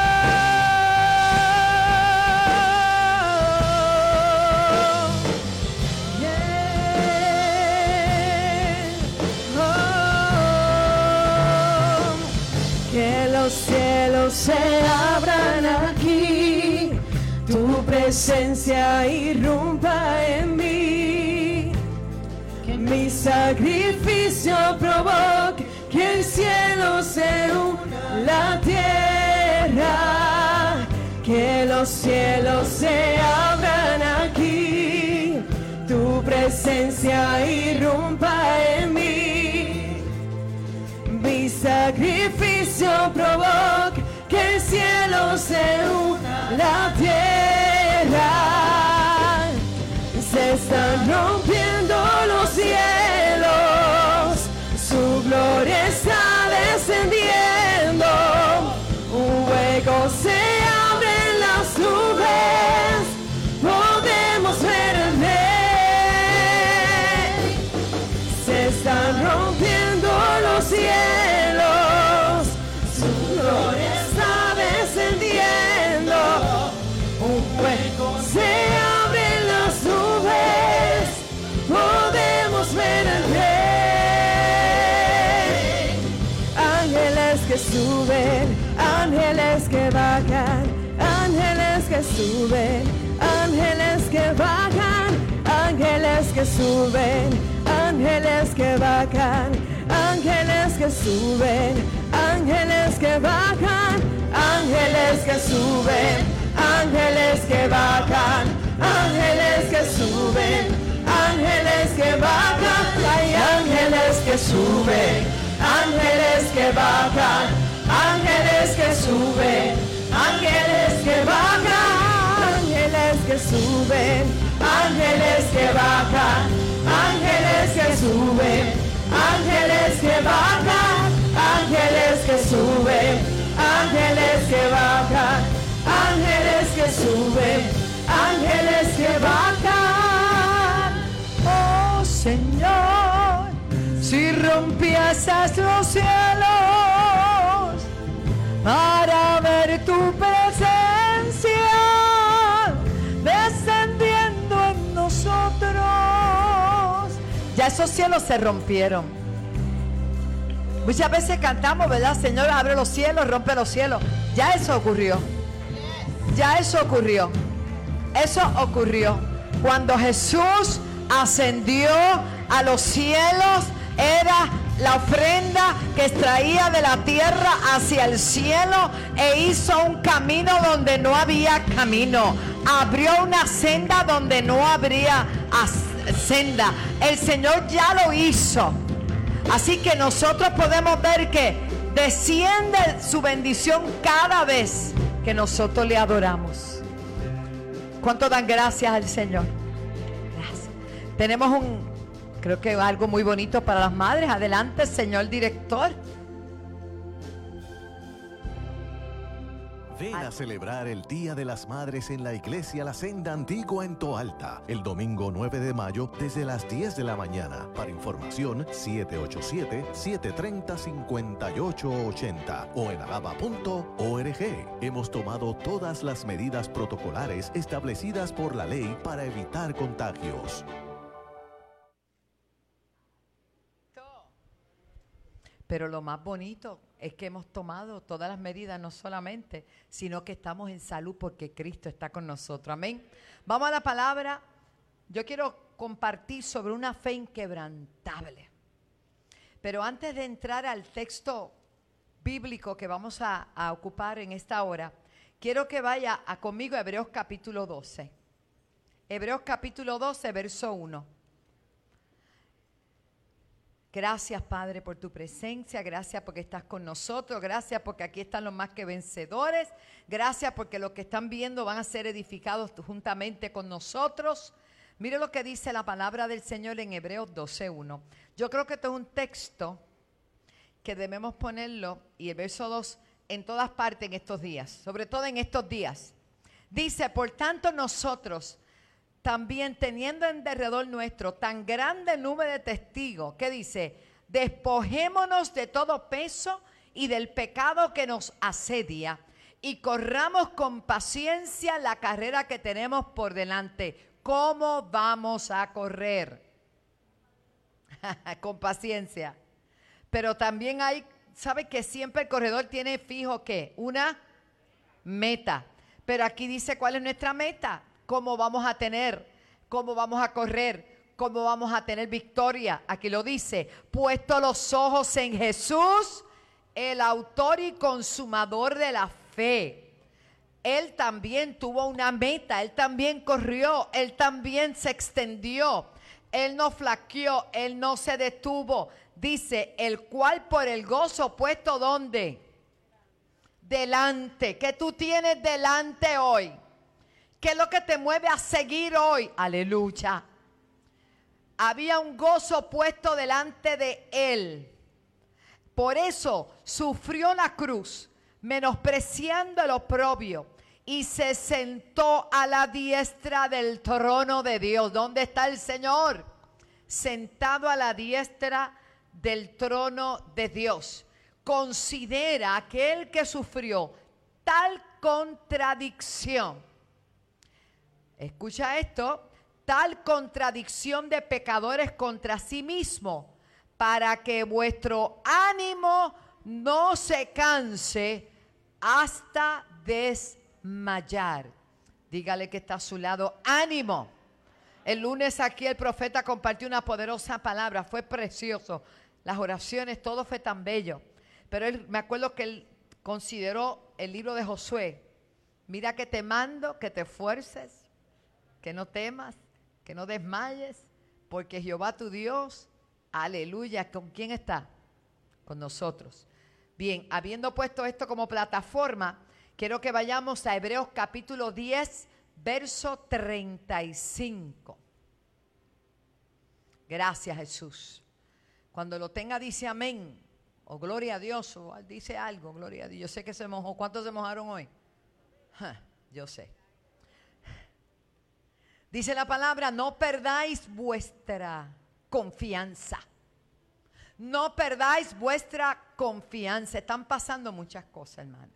yeah. Oh, que los cielos se abran aquí, tu presencia irrumpa en mí. Que mi sacrificio provoque que el cielo se una la tierra, que los cielos se abran aquí, tu presencia irrumpa en mí. Mi sacrificio provoca que el cielo se una la tierra. Se están rompiendo los cielos, su gloria está descendiendo. Un hueco se abre en las nubes, podemos ver el Rey. Se están rompiendo los cielos, su gloria está descendiendo. Un hueco se abre en las nubes, podemos ver el Rey. Ángeles que suben, ángeles que bajan, ángeles que suben, ángeles que bajan, ángeles que suben, ángeles que bajan, ángeles que suben, ángeles que bajan, ángeles que suben, ángeles que bajan, ángeles que suben, ángeles que bajan, hay ángeles que suben, ángeles que bajan, ángeles que suben, ángeles que bajan, ángeles que suben, ángeles que bajan, ángeles que suben, ángeles que bajan, ángeles que suben, ángeles que bajan, ángeles que suben, ángeles que bajan. Oh Señor, si rompieses los cielos para ver tu presencia descendiendo en nosotros. Ya esos cielos se rompieron. Muchas veces cantamos, ¿verdad? Señor, abre los cielos, rompe los cielos. Ya eso ocurrió. Ya eso ocurrió. Eso ocurrió. Cuando Jesús ascendió a los cielos, era la ofrenda que extraía de la tierra hacia el cielo e hizo un camino donde no había camino. Abrió una senda donde no habría senda. El Señor ya lo hizo. Así que nosotros podemos ver que desciende su bendición cada vez que nosotros le adoramos. ¿Cuánto dan gracias al Señor? Gracias. Tenemos un, creo que algo muy bonito para las madres. Adelante, señor director. Ven a celebrar el Día de las Madres en la Iglesia La Senda Antigua en Toalta, el domingo nueve de mayo desde las diez de la mañana. Para información, siete ocho siete, siete tres cero, cinco ocho ocho cero o en alaba punto org. Hemos tomado todas las medidas protocolares establecidas por la ley para evitar contagios. Pero lo más bonito es que hemos tomado todas las medidas, no solamente, sino que estamos en salud porque Cristo está con nosotros. Amén. Vamos a la palabra. Yo quiero compartir sobre una fe inquebrantable. Pero antes de entrar al texto bíblico que vamos a, a ocupar en esta hora, quiero que vaya a conmigo a Hebreos capítulo doce. Hebreos capítulo doce, verso uno. Gracias, Padre, por tu presencia. Gracias porque estás con nosotros. Gracias porque aquí están los más que vencedores. Gracias porque los que están viendo van a ser edificados juntamente con nosotros. Mire lo que dice la palabra del Señor en Hebreos doce uno. Yo creo que esto es un texto que debemos ponerlo, y el verso dos, en todas partes en estos días, sobre todo en estos días. Dice, por tanto nosotros, también teniendo en derredor nuestro tan grande número de testigos, que dice, despojémonos de todo peso y del pecado que nos asedia, y corramos con paciencia la carrera que tenemos por delante. ¿Cómo vamos a correr? Con paciencia. Pero también hay, ¿sabe que siempre el corredor tiene fijo qué? Una meta. Pero aquí dice cuál es nuestra meta. ¿Cómo vamos a tener? ¿Cómo vamos a correr? ¿Cómo vamos a tener victoria? Aquí lo dice, puesto los ojos en Jesús, el autor y consumador de la fe. Él también tuvo una meta, él también corrió, él también se extendió, él no flaqueó, él no se detuvo. Dice, el cual por el gozo puesto, ¿dónde? Delante. ¿Qué tú tienes delante hoy? ¿Qué es lo que te mueve a seguir hoy? Aleluya. Había un gozo puesto delante de él. Por eso sufrió la cruz, menospreciando el oprobio, y se sentó a la diestra del trono de Dios. ¿Dónde está el Señor? Sentado a la diestra del trono de Dios. Considera aquel que sufrió tal contradicción. Escucha esto, tal contradicción de pecadores contra sí mismo, para que vuestro ánimo no se canse hasta desmayar. Dígale que está a su lado, ánimo. El lunes aquí el profeta compartió una poderosa palabra, fue precioso. Las oraciones, todo fue tan bello. Pero él, me acuerdo que él consideró el libro de Josué. Mira que te mando, que te esfuerces, que no temas, que no desmayes, porque Jehová tu Dios, aleluya, ¿con quién está? Con nosotros. Bien, habiendo puesto esto como plataforma, quiero que vayamos a Hebreos capítulo diez, verso treinta y cinco. Gracias, Jesús. Cuando lo tenga dice amén, o gloria a Dios, o dice algo, gloria a Dios. Yo sé que se mojó. ¿Cuántos se mojaron hoy? Ja, yo sé. Dice la palabra, no perdáis vuestra confianza. No perdáis vuestra confianza. Están pasando muchas cosas, hermano.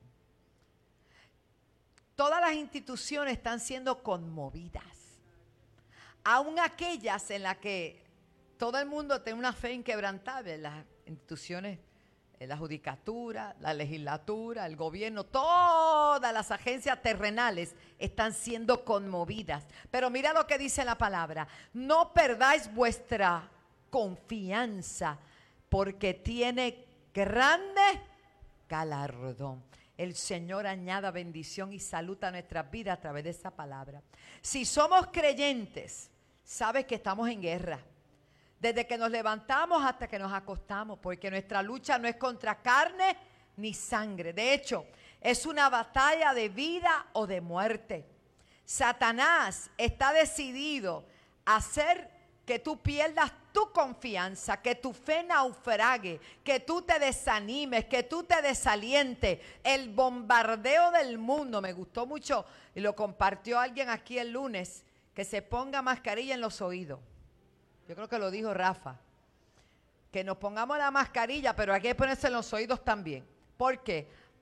Todas las instituciones están siendo conmovidas. Aún aquellas en las que todo el mundo tiene una fe inquebrantable, las instituciones, la judicatura, la legislatura, el gobierno, todas las agencias terrenales están siendo conmovidas. Pero mira lo que dice la palabra, no perdáis vuestra confianza, porque tiene grande galardón. El Señor añada bendición y salud a nuestras vidas a través de esa palabra. Si somos creyentes, sabes que estamos en guerra. Desde que nos levantamos hasta que nos acostamos, porque nuestra lucha no es contra carne ni sangre. De hecho, es una batalla de vida o de muerte. Satanás está decidido a hacer que tú pierdas tu confianza, que tu fe naufrague, que tú te desanimes, que tú te desalientes. El bombardeo del mundo, me gustó mucho y lo compartió alguien aquí el lunes, que se ponga mascarilla en los oídos. Yo creo que lo dijo Rafa, que nos pongamos la mascarilla, pero hay que ponerse en los oídos también. ¿Por qué?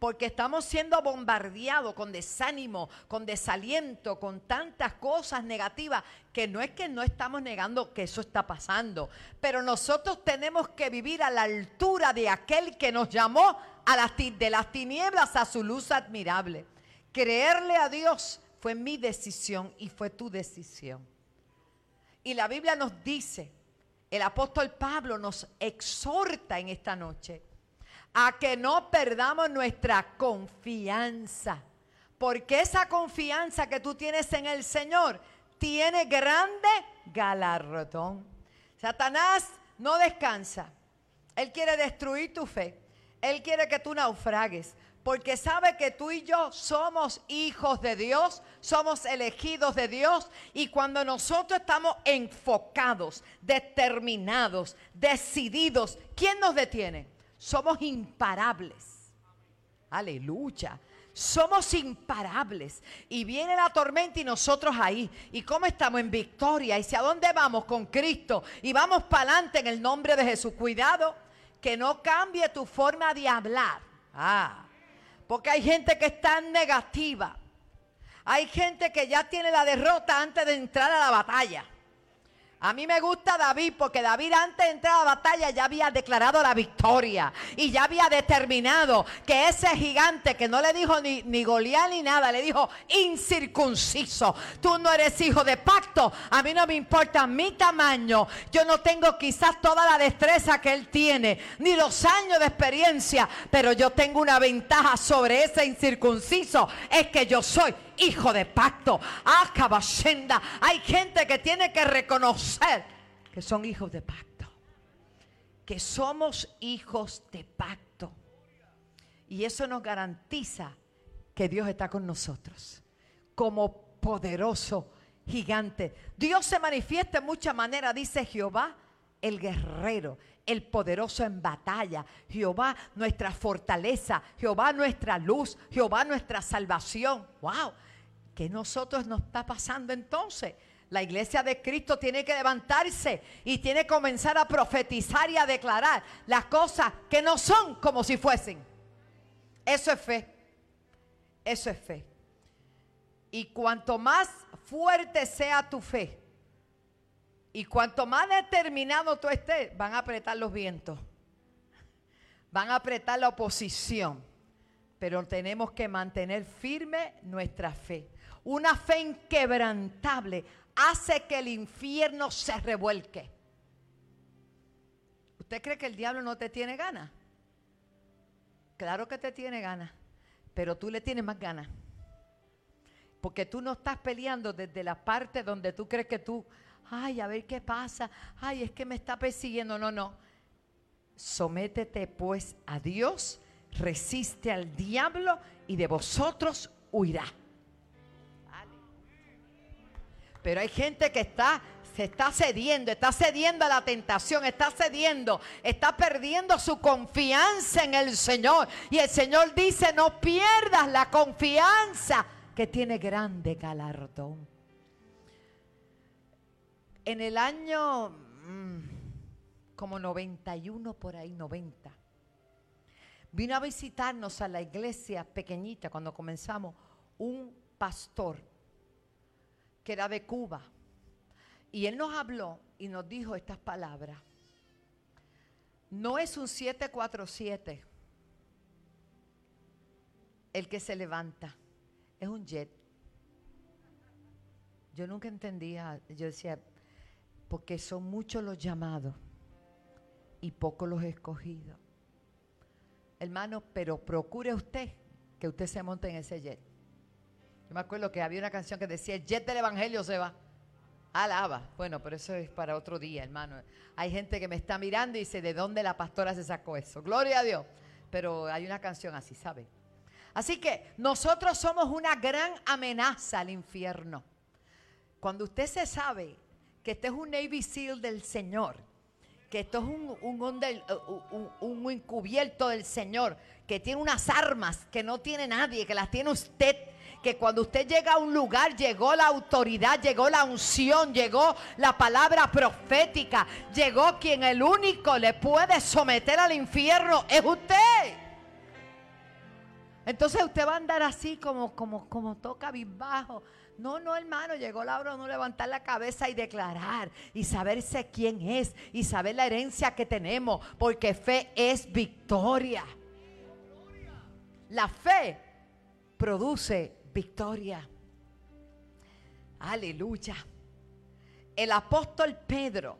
porque estamos siendo bombardeados con desánimo, con desaliento, con tantas cosas negativas, que no es que no estamos negando que eso está pasando, pero nosotros tenemos que vivir a la altura de aquel que nos llamó a las, de las tinieblas a su luz admirable. Creerle a Dios fue mi decisión y fue tu decisión. Y la Biblia nos dice, el apóstol Pablo nos exhorta en esta noche a que no perdamos nuestra confianza, porque esa confianza que tú tienes en el Señor tiene grande galardón. Satanás no descansa. Él quiere destruir tu fe. Él quiere que tú naufragues, porque sabe que tú y yo somos hijos de Dios, somos elegidos de Dios, y cuando nosotros estamos enfocados, determinados, decididos, ¿quién nos detiene? Somos imparables. Aleluya. Somos imparables. Y viene la tormenta y nosotros ahí. ¿Y cómo estamos? En victoria. ¿Y hacia dónde vamos? Con Cristo. Y vamos para adelante en el nombre de Jesús. Cuidado que no cambie tu forma de hablar. Ah, porque hay gente que está negativa. Hay gente que ya tiene la derrota antes de entrar a la batalla. A mí me gusta David, porque David antes de entrar a la batalla ya había declarado la victoria y ya había determinado que ese gigante, que no le dijo ni, ni Goliat ni nada, le dijo incircunciso, tú no eres hijo de pacto, a mí no me importa mi tamaño, yo no tengo quizás toda la destreza que él tiene, ni los años de experiencia, pero yo tengo una ventaja sobre ese incircunciso, es que yo soy hijo de pacto. Ah, cabashenda. Hay gente que tiene que reconocer que son hijos de pacto, que somos hijos de pacto, y eso nos garantiza que Dios está con nosotros como poderoso gigante. Dios se manifiesta en muchas maneras. Dice Jehová el guerrero, el poderoso en batalla, Jehová nuestra fortaleza, Jehová nuestra luz, Jehová nuestra salvación. Wow, ¿qué nosotros nos está pasando entonces? La iglesia de Cristo tiene que levantarse y tiene que comenzar a profetizar y a declarar las cosas que no son como si fuesen. Eso es fe. Eso es fe. Y cuanto más fuerte sea tu fe, y cuanto más determinado tú estés, van a apretar los vientos, van a apretar la oposición, pero tenemos que mantener firme nuestra fe. Una fe inquebrantable hace que el infierno se revuelque. ¿Usted cree que el diablo no te tiene ganas? Claro que te tiene ganas, pero tú le tienes más ganas, porque tú no estás peleando desde la parte donde tú crees que tú, ay, a ver qué pasa, ay, es que me está persiguiendo. No, no. Sométete pues a Dios, resiste al diablo y de vosotros huirá. Pero hay gente que está, se está cediendo, está cediendo a la tentación, está cediendo, está perdiendo su confianza en el Señor. Y el Señor dice, no pierdas la confianza, que tiene grande galardón. En el año mmm, como noventa y uno, por ahí, noventa, vino a visitarnos a la iglesia pequeñita cuando comenzamos un pastor que era de Cuba, y él nos habló y nos dijo estas palabras: no es un siete cuatro siete el que se levanta, es un jet. Yo nunca entendía, yo decía, porque son muchos los llamados y pocos los escogidos. Hermano, pero procure usted que usted se monte en ese jet. Yo me acuerdo que había una canción que decía, el jet del evangelio se va. Alaba. Bueno, pero eso es para otro día, hermano. Hay gente que me está mirando y dice, ¿de dónde la pastora se sacó eso? Gloria a Dios. Pero hay una canción así, ¿sabe? Así que nosotros somos una gran amenaza al infierno. Cuando usted se sabe que este es un Navy SEAL del Señor, que esto es un, un, un, un, un encubierto del Señor, que tiene unas armas que no tiene nadie, que las tiene usted, que cuando usted llega a un lugar, llegó la autoridad, llegó la unción, llegó la palabra profética, llegó quien el único le puede someter al infierno es usted. Entonces usted va a andar así como, como, como toca cabizbajo. No, no, hermano, llegó la hora de no levantar la cabeza y declarar y saberse quién es y saber la herencia que tenemos, porque fe es victoria. La fe produce victoria. Aleluya. El apóstol Pedro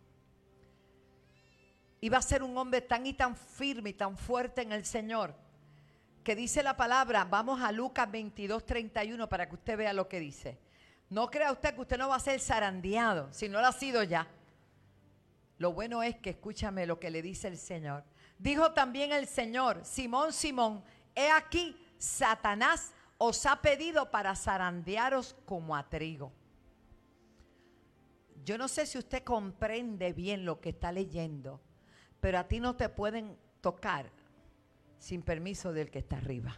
iba a ser un hombre tan y tan firme y tan fuerte en el Señor, que dice la palabra, vamos a Lucas veintidós, treinta y uno para que usted vea lo que dice. No crea usted que usted no va a ser zarandeado, si no lo ha sido ya. Lo bueno es que escúchame lo que le dice el Señor. Dijo también el Señor, Simón, Simón, he aquí, Satanás os ha pedido para zarandearos como a trigo. Yo no sé si usted comprende bien lo que está leyendo, pero a ti no te pueden tocar sin permiso del que está arriba.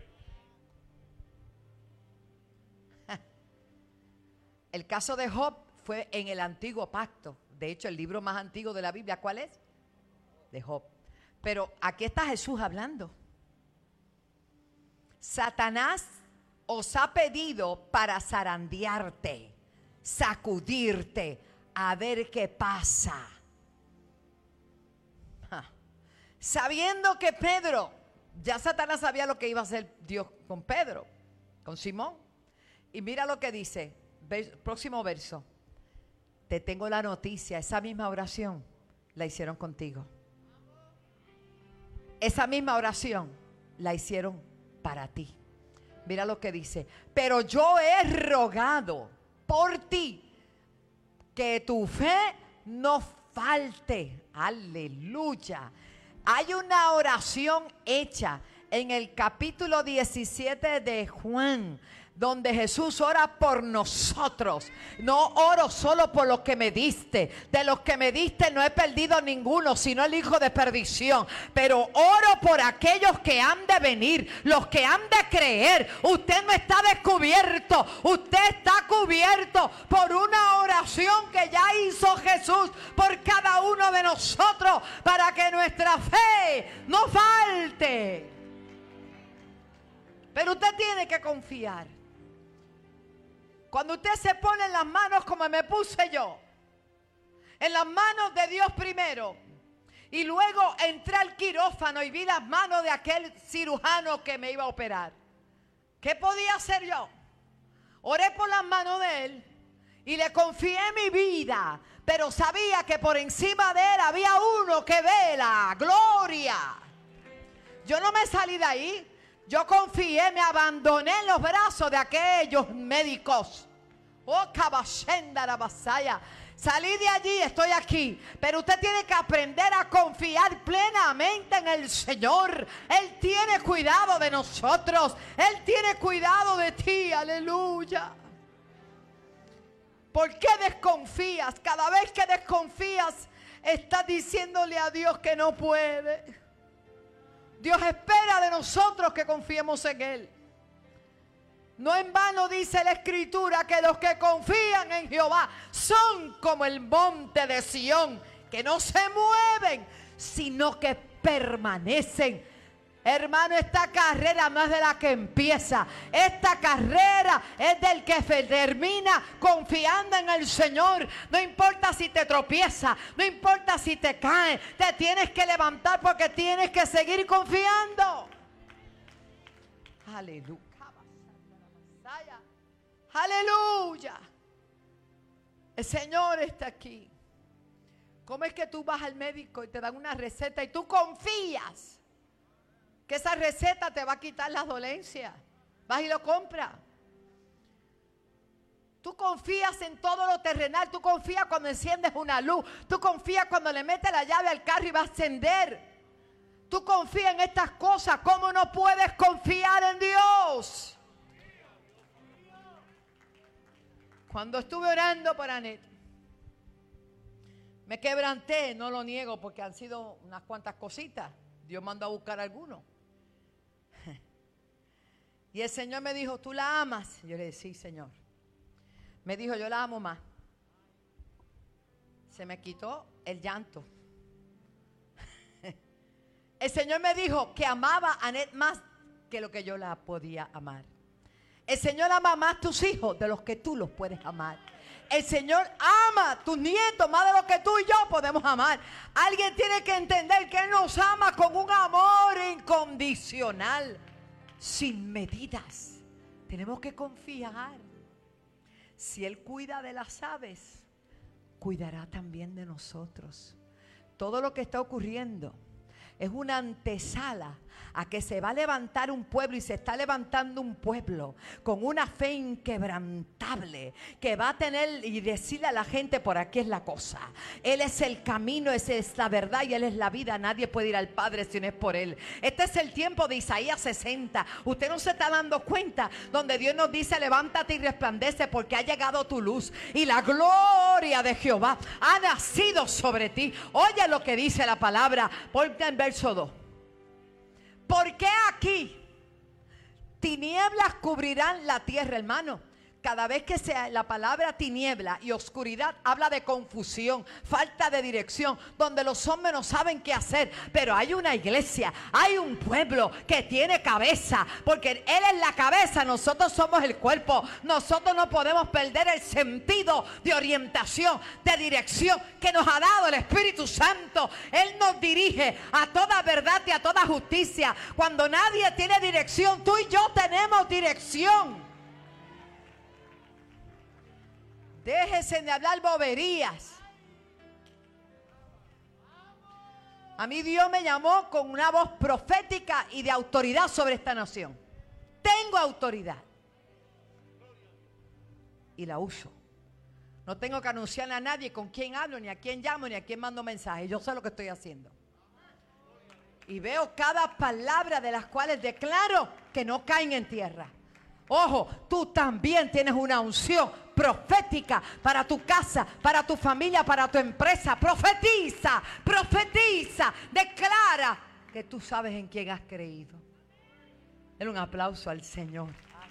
El caso de Job fue en el antiguo pacto. De hecho, el libro más antiguo de la Biblia, ¿cuál es? De Job. Pero aquí está Jesús hablando. Satanás os ha pedido para zarandearte, sacudirte, a ver qué pasa. Ja. Sabiendo que Pedro, ya Satanás sabía lo que iba a hacer Dios con Pedro, con Simón. Y mira lo que dice, próximo verso. Te tengo la noticia, esa misma oración la hicieron contigo. Esa misma oración la hicieron para ti. Mira lo que dice. Pero yo he rogado por ti que tu fe no falte. Aleluya. Hay una oración hecha en el capítulo diecisiete de Juan, donde Jesús ora por nosotros. No oro solo por los que me diste. De los que me diste no he perdido ninguno, sino el hijo de perdición. Pero oro por aquellos que han de venir, los que han de creer. Usted no está descubierto, usted está cubierto por una oración que ya hizo Jesús por cada uno de nosotros, para que nuestra fe no falte. Pero usted tiene que confiar. Cuando usted se pone en las manos como me puse yo, en las manos de Dios primero, y luego entré al quirófano y vi las manos de aquel cirujano que me iba a operar, ¿qué podía hacer yo? Oré por las manos de él y le confié mi vida, pero sabía que por encima de él había uno que vela, gloria. Yo no me salí de ahí. Yo confié, me abandoné en los brazos de aquellos médicos. Oh, caballenda la vasalla. Salí de allí, estoy aquí. Pero usted tiene que aprender a confiar plenamente en el Señor. Él tiene cuidado de nosotros. Él tiene cuidado de ti. Aleluya. ¿Por qué desconfías? Cada vez que desconfías, estás diciéndole a Dios que no puede. Dios espera de nosotros que confiemos en Él. No en vano dice la Escritura que los que confían en Jehová son como el monte de Sión, que no se mueven, sino que permanecen. Hermano, esta carrera no es de la que empieza. Esta carrera es del que termina confiando en el Señor. No importa si te tropiezas, no importa si te caes, te tienes que levantar porque tienes que seguir confiando. Aleluya. Aleluya. El Señor está aquí. ¿Cómo es que tú vas al médico y te dan una receta y tú confías que esa receta te va a quitar las dolencias? Vas y lo compras. Tú confías en todo lo terrenal. Tú confías cuando enciendes una luz. Tú confías cuando le metes la llave al carro y va a encender. Tú confías en estas cosas. ¿Cómo no puedes confiar en Dios? Cuando estuve orando por Anet, me quebranté, no lo niego, porque han sido unas cuantas cositas. Dios mandó a buscar a algunos. Y el Señor me dijo, ¿tú la amas? Yo le dije, sí, Señor. Me dijo, yo la amo más. Se me quitó el llanto. El Señor me dijo que amaba a Anet más que lo que yo la podía amar. El Señor ama más a tus hijos de los que tú los puedes amar. El Señor ama a tus nietos más de lo que tú y yo podemos amar. Alguien tiene que entender que Él nos ama con un amor incondicional, sin medidas. Tenemos que confiar. Si Él cuida de las aves, cuidará también de nosotros. Todo lo que está ocurriendo es una antesala a que se va a levantar un pueblo, y se está levantando un pueblo con una fe inquebrantable que va a tener y decirle a la gente: por aquí es la cosa. Él es el camino, Él es la verdad y Él es la vida. Nadie puede ir al Padre si no es por Él. Este es el tiempo de Isaías sesenta. Usted no se está dando cuenta, donde Dios nos dice: levántate y resplandece, porque ha llegado tu luz y la gloria de Jehová ha nacido sobre ti. Oye lo que dice la palabra, porque en verso dos: ¿por qué aquí tinieblas cubrirán la tierra, hermano? Cada vez que sea la palabra tiniebla y oscuridad, habla de confusión, falta de dirección, donde los hombres no saben qué hacer. Pero hay una iglesia, hay un pueblo que tiene cabeza, porque Él es la cabeza, nosotros somos el cuerpo. Nosotros no podemos perder el sentido de orientación, de dirección que nos ha dado el Espíritu Santo. Él nos dirige a toda verdad y a toda justicia. Cuando nadie tiene dirección, tú y yo tenemos dirección. Déjese de hablar boberías. A mí Dios me llamó con una voz profética y de autoridad sobre esta nación. Tengo autoridad y la uso. No tengo que anunciarle a nadie con quién hablo, ni a quién llamo, ni a quién mando mensajes. Yo sé lo que estoy haciendo. Y veo cada palabra de las cuales declaro que no caen en tierra. Ojo, tú también tienes una unción profética para tu casa, para tu familia, para tu empresa. Profetiza, profetiza, declara que tú sabes en quién has creído. Denle un aplauso al Señor.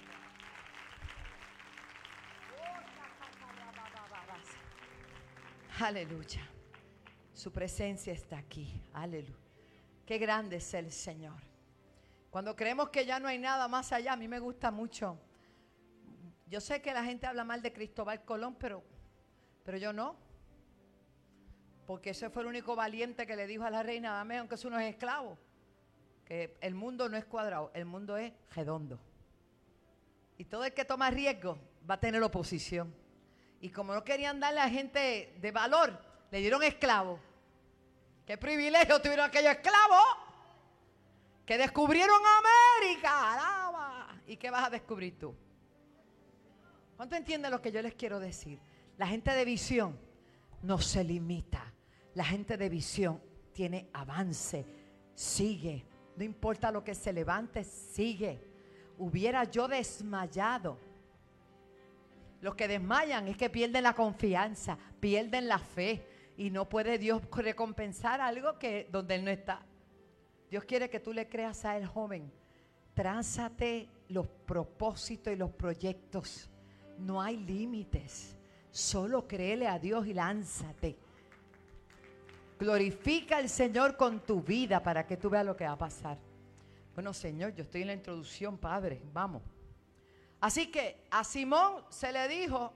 Aleluya. Su presencia está aquí. Aleluya. Qué grande es el Señor. Cuando creemos que ya no hay nada más allá, a mí me gusta mucho. Yo sé que la gente habla mal de Cristóbal Colón, pero, pero yo no. Porque ese fue el único valiente que le dijo a la reina: dame aunque son unos esclavos. Que el mundo no es cuadrado, el mundo es redondo. Y todo el que toma riesgo va a tener oposición. Y como no querían darle a gente de valor, le dieron esclavos. ¿Qué privilegio tuvieron aquellos esclavos? Que descubrieron América. ¡Alaba! ¿Y qué vas a descubrir tú? ¿Cuánto entienden lo que yo les quiero decir? La gente de visión no se limita. La gente de visión tiene avance. Sigue. No importa lo que se levante, sigue. Hubiera yo desmayado. Los que desmayan es que pierden la confianza, pierden la fe. Y no puede Dios recompensar algo que donde Él no está. Dios quiere que tú le creas a Él, joven. Trázate los propósitos y los proyectos. No hay límites. Solo créele a Dios y lánzate. Glorifica al Señor con tu vida para que tú veas lo que va a pasar. Bueno, Señor, yo estoy en la introducción, Padre. Vamos. Así que a Simón se le dijo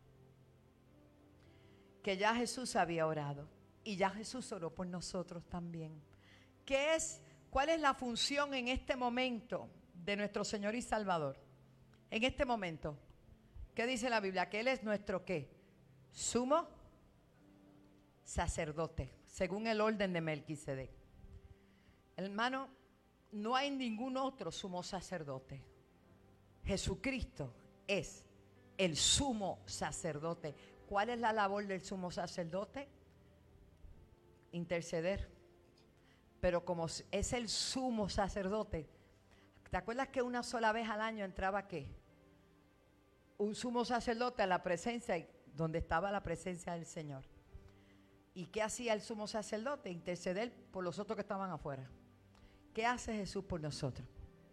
que ya Jesús había orado. Y ya Jesús oró por nosotros también. ¿Qué es? ¿Cuál es la función en este momento de nuestro Señor y Salvador? En este momento, ¿qué dice la Biblia? Que Él es nuestro ¿qué? Sumo sacerdote, según el orden de Melquisedec. Hermano, no hay ningún otro sumo sacerdote. Jesucristo es el sumo sacerdote. ¿Cuál es la labor del sumo sacerdote? Interceder. Pero como es el sumo sacerdote, ¿te acuerdas que una sola vez al año entraba qué? Un sumo sacerdote a la presencia, donde estaba la presencia del Señor. ¿Y qué hacía el sumo sacerdote? Interceder por los otros que estaban afuera. ¿Qué hace Jesús por nosotros?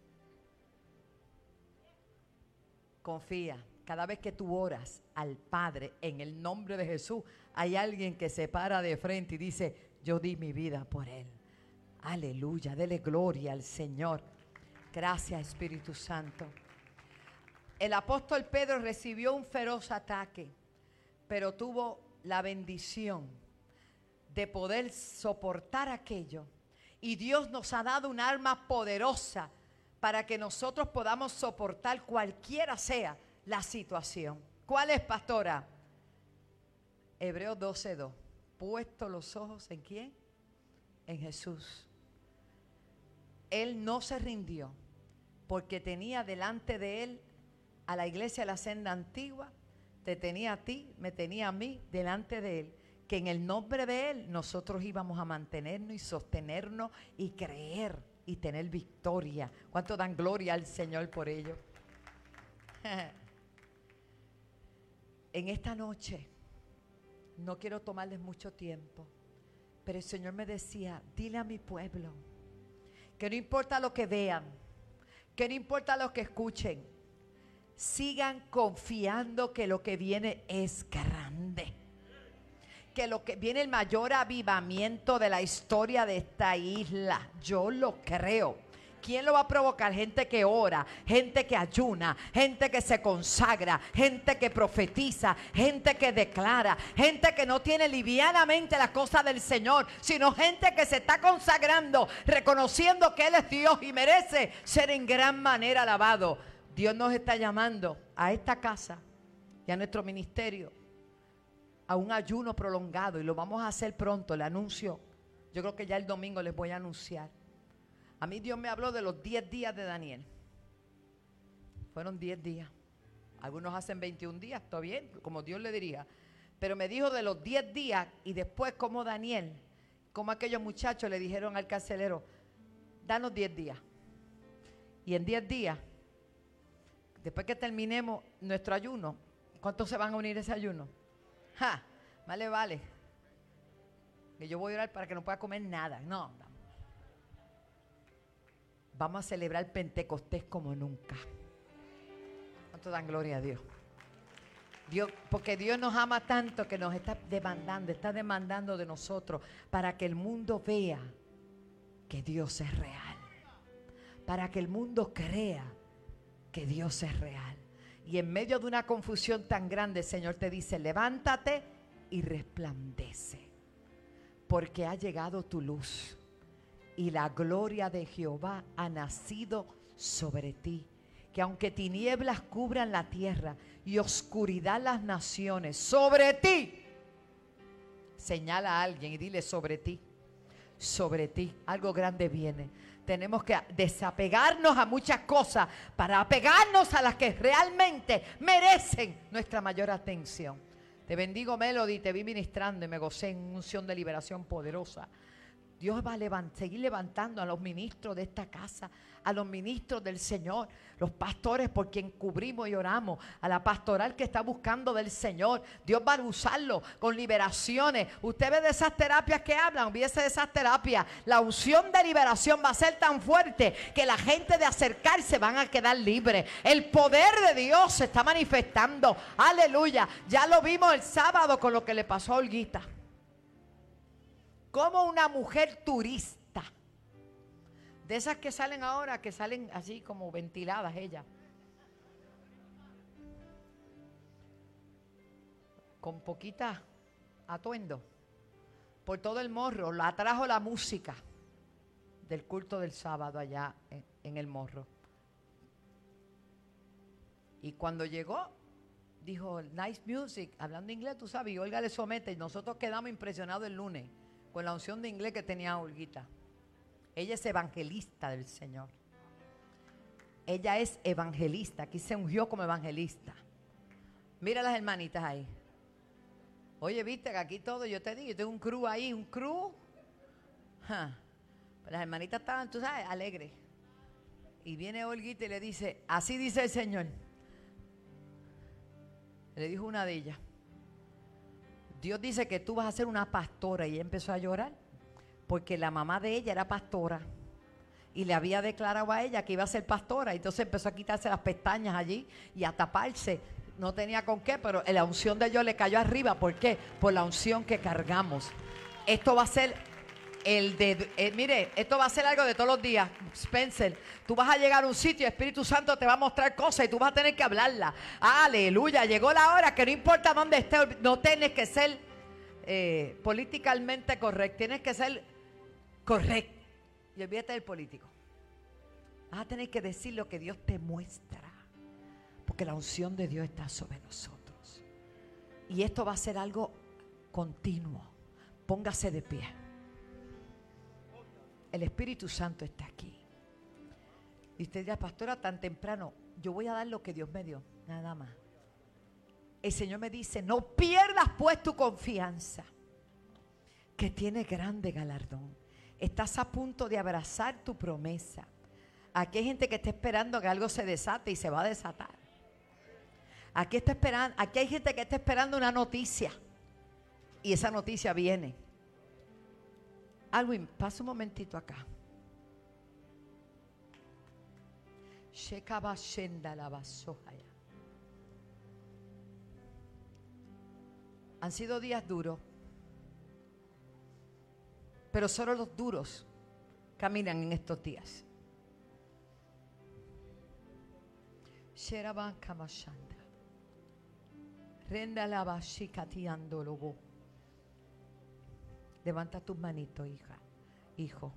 Confía. Cada vez que tú oras al Padre en el nombre de Jesús, hay alguien que se para de frente y dice: yo di mi vida por Él. Aleluya, dele gloria al Señor. Gracias, Espíritu Santo. El apóstol Pedro recibió un feroz ataque, pero tuvo la bendición de poder soportar aquello. Y Dios nos ha dado un arma poderosa para que nosotros podamos soportar cualquiera sea la situación. ¿Cuál es, pastora? Hebreos doce dos. Puesto los ojos ¿en quién? En Jesús. Él no se rindió porque tenía delante de él a la iglesia de la senda antigua, te tenía a ti, me tenía a mí delante de él, que en el nombre de él nosotros íbamos a mantenernos y sostenernos y creer y tener victoria. ¿Cuánto dan gloria al Señor por ello? En esta noche no quiero tomarles mucho tiempo, pero el Señor me decía, dile a mi pueblo que no importa lo que vean, que no importa lo que escuchen, sigan confiando que lo que viene es grande, que lo que viene el mayor avivamiento de la historia de esta isla. Yo lo creo. ¿Quién lo va a provocar? Gente que ora, gente que ayuna, gente que se consagra, gente que profetiza, gente que declara, gente que no tiene livianamente las cosas del Señor, sino gente que se está consagrando, reconociendo que Él es Dios y merece ser en gran manera alabado. Dios nos está llamando a esta casa y a nuestro ministerio a un ayuno prolongado, y lo vamos a hacer pronto. Le anuncio, yo creo que ya el domingo les voy a anunciar. A mí Dios me habló de los diez días de Daniel. Fueron diez días. Algunos hacen veintiún días, está bien, como Dios le diría. Pero me dijo de los diez días, y después como Daniel, como aquellos muchachos le dijeron al carcelero, danos diez días. Y en diez días, después que terminemos nuestro ayuno, ¿cuántos se van a unir a ese ayuno? Ja, vale, vale. Que yo voy a orar para que no pueda comer nada. No, vamos a celebrar Pentecostés como nunca. ¿Cuánto dan gloria a Dios? Dios, porque Dios nos ama tanto que nos está demandando, está demandando de nosotros para que el mundo vea que Dios es real, para que el mundo crea que Dios es real. Y en medio de una confusión tan grande, el Señor te dice, levántate y resplandece, porque ha llegado tu luz y la gloria de Jehová ha nacido sobre ti. Que aunque tinieblas cubran la tierra y oscuridad las naciones, sobre ti, señala a alguien y dile, sobre ti, sobre ti, algo grande viene. Tenemos que desapegarnos a muchas cosas para apegarnos a las que realmente merecen nuestra mayor atención. Te bendigo, Melody, te vi ministrando y me gocé en unción de liberación poderosa. Dios va a levant- seguir levantando a los ministros de esta casa, a los ministros del Señor, los pastores por quien cubrimos y oramos, a la pastoral que está buscando del Señor. Dios va a usarlo con liberaciones. Usted ve de esas terapias que hablan, olvídese de esas terapias. La unción de liberación va a ser tan fuerte que la gente de acercarse van a quedar libres. El poder de Dios se está manifestando. Aleluya. Ya lo vimos el sábado con lo que le pasó a Olguita. Como una mujer turista, de esas que salen ahora, que salen así como ventiladas ellas, con poquita atuendo, por todo el morro, la trajo la música del culto del sábado allá en, en el morro. Y cuando llegó, dijo, nice music, hablando inglés, tú sabes, y Olga le somete, y nosotros quedamos impresionados el lunes con la unción de inglés que tenía Olguita. Ella es evangelista del Señor. Ella es evangelista. Aquí se ungió como evangelista. Mira las hermanitas ahí. Oye, viste que aquí todo, yo te digo, yo tengo un crew ahí, un crew. Ja. Las hermanitas estaban, tú sabes, alegres. Y viene Olguita y le dice, así dice el Señor. Le dijo una de ellas, Dios dice que tú vas a ser una pastora. Y ella empezó a llorar porque la mamá de ella era pastora y le había declarado a ella que iba a ser pastora. Entonces empezó a quitarse las pestañas allí y a taparse. No tenía con qué, pero la unción de Dios le cayó arriba. ¿Por qué? Por la unción que cargamos. Esto va a ser El de, eh, mire, esto va a ser algo de todos los días, Spencer. Tú vas a llegar a un sitio y el Espíritu Santo te va a mostrar cosas y tú vas a tener que hablarlas. Aleluya, llegó la hora que no importa dónde estés, no tienes que ser eh, políticamente correcto, tienes que ser correcto. Y olvídate del político. Vas a tener que decir lo que Dios te muestra, porque la unción de Dios está sobre nosotros. Y esto va a ser algo continuo. Póngase de pie. El Espíritu Santo está aquí. Y usted dirá, pastora, tan temprano. Yo voy a dar lo que Dios me dio, nada más. El Señor me dice, no pierdas pues tu confianza, que tiene grande galardón. Estás a punto de abrazar tu promesa. Aquí hay gente que está esperando que algo se desate y se va a desatar. Aquí, está esperando, aquí hay gente que está esperando una noticia y esa noticia viene. Alwin, pasa un momentito acá. Han sido días duros, pero solo los duros caminan en estos días. Levanta tus manitos, hija, hijo.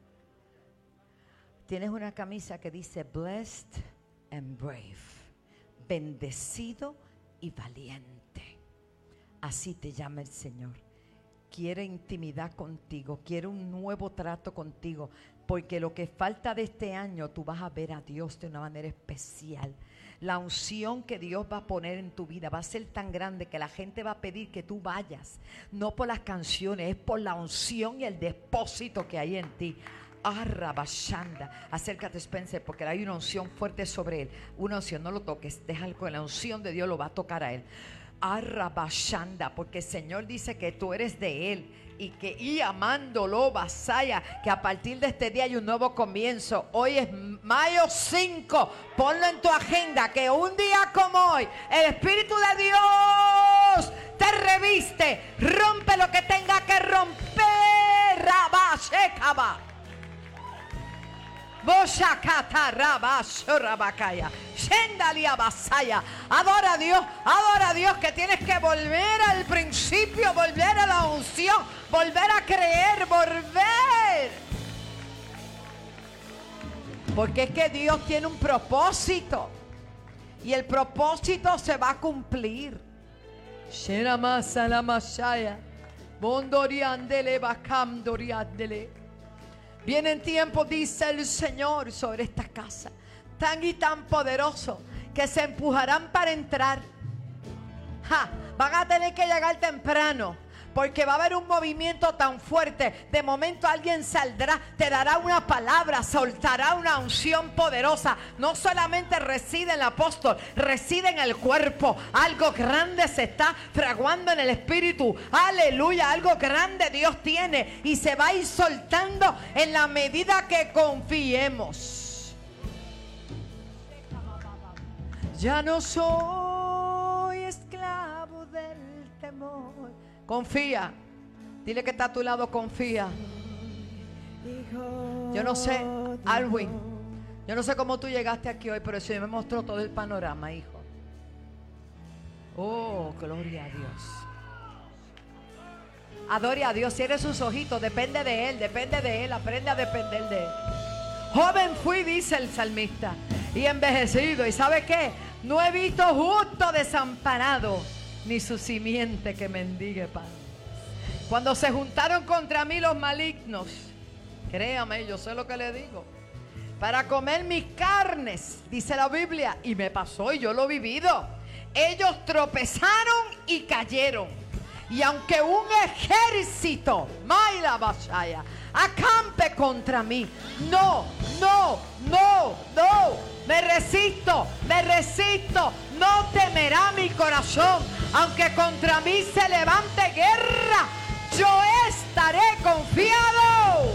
Tienes una camisa que dice blessed and brave, bendecido y valiente. Así te llama el Señor. Quiere intimidad contigo, quiere un nuevo trato contigo, porque lo que falta de este año tú vas a ver a Dios de una manera especial. La unción que Dios va a poner en tu vida va a ser tan grande que la gente va a pedir que tú vayas, no por las canciones, es por la unción y el depósito que hay en ti. Arrabashanda. Acércate, Spencer, porque hay una unción fuerte sobre él. Una unción, no lo toques, déjalo con la unción de Dios, lo va a tocar a él. Arrabashanda, porque el Señor dice que tú eres de él y que y amándolo vasaya, que a partir de este día hay un nuevo comienzo. Hoy es mayo cinco, ponlo en tu agenda, que un día como hoy el Espíritu de Dios te reviste, rompe lo que tenga que romper. Rabashekaba Adora a Dios, adora a Dios, que tienes que volver al principio, volver a la unción, volver a creer, volver. Porque es que Dios tiene un propósito y el propósito se va a cumplir. Vienen tiempos, dice el Señor, sobre esta casa, tan y tan poderoso, que se empujarán para entrar. Ja, van a tener que llegar temprano, porque va a haber un movimiento tan fuerte. De momento alguien saldrá, te dará una palabra, soltará una unción poderosa. No solamente reside en el apóstol, reside en el cuerpo. Algo grande se está fraguando en el espíritu. Aleluya, algo grande Dios tiene y se va a ir soltando en la medida que confiemos. Ya no soy esclavo del temor. Confía. Dile que está a tu lado, confía. Yo no sé, Alwin, yo no sé cómo tú llegaste aquí hoy, pero el Señor me mostró todo el panorama, hijo. Oh, gloria a Dios. Adore a Dios, cierre sus ojitos, depende de Él, depende de Él, aprende a depender de Él. Joven fui, dice el salmista, y envejecido, ¿y sabe qué? No he visto justo desamparado, ni su simiente que mendigue pan. Cuando se juntaron contra mí los malignos, créame, yo sé lo que le digo, para comer mis carnes, dice la Biblia, y me pasó y yo lo he vivido. Ellos tropezaron y cayeron. Y aunque un ejército, Mayla Bashaya, acampe contra mí, no, no, no, no, me resisto, me resisto, no temerá mi corazón, aunque contra mí se levante guerra, yo estaré confiado.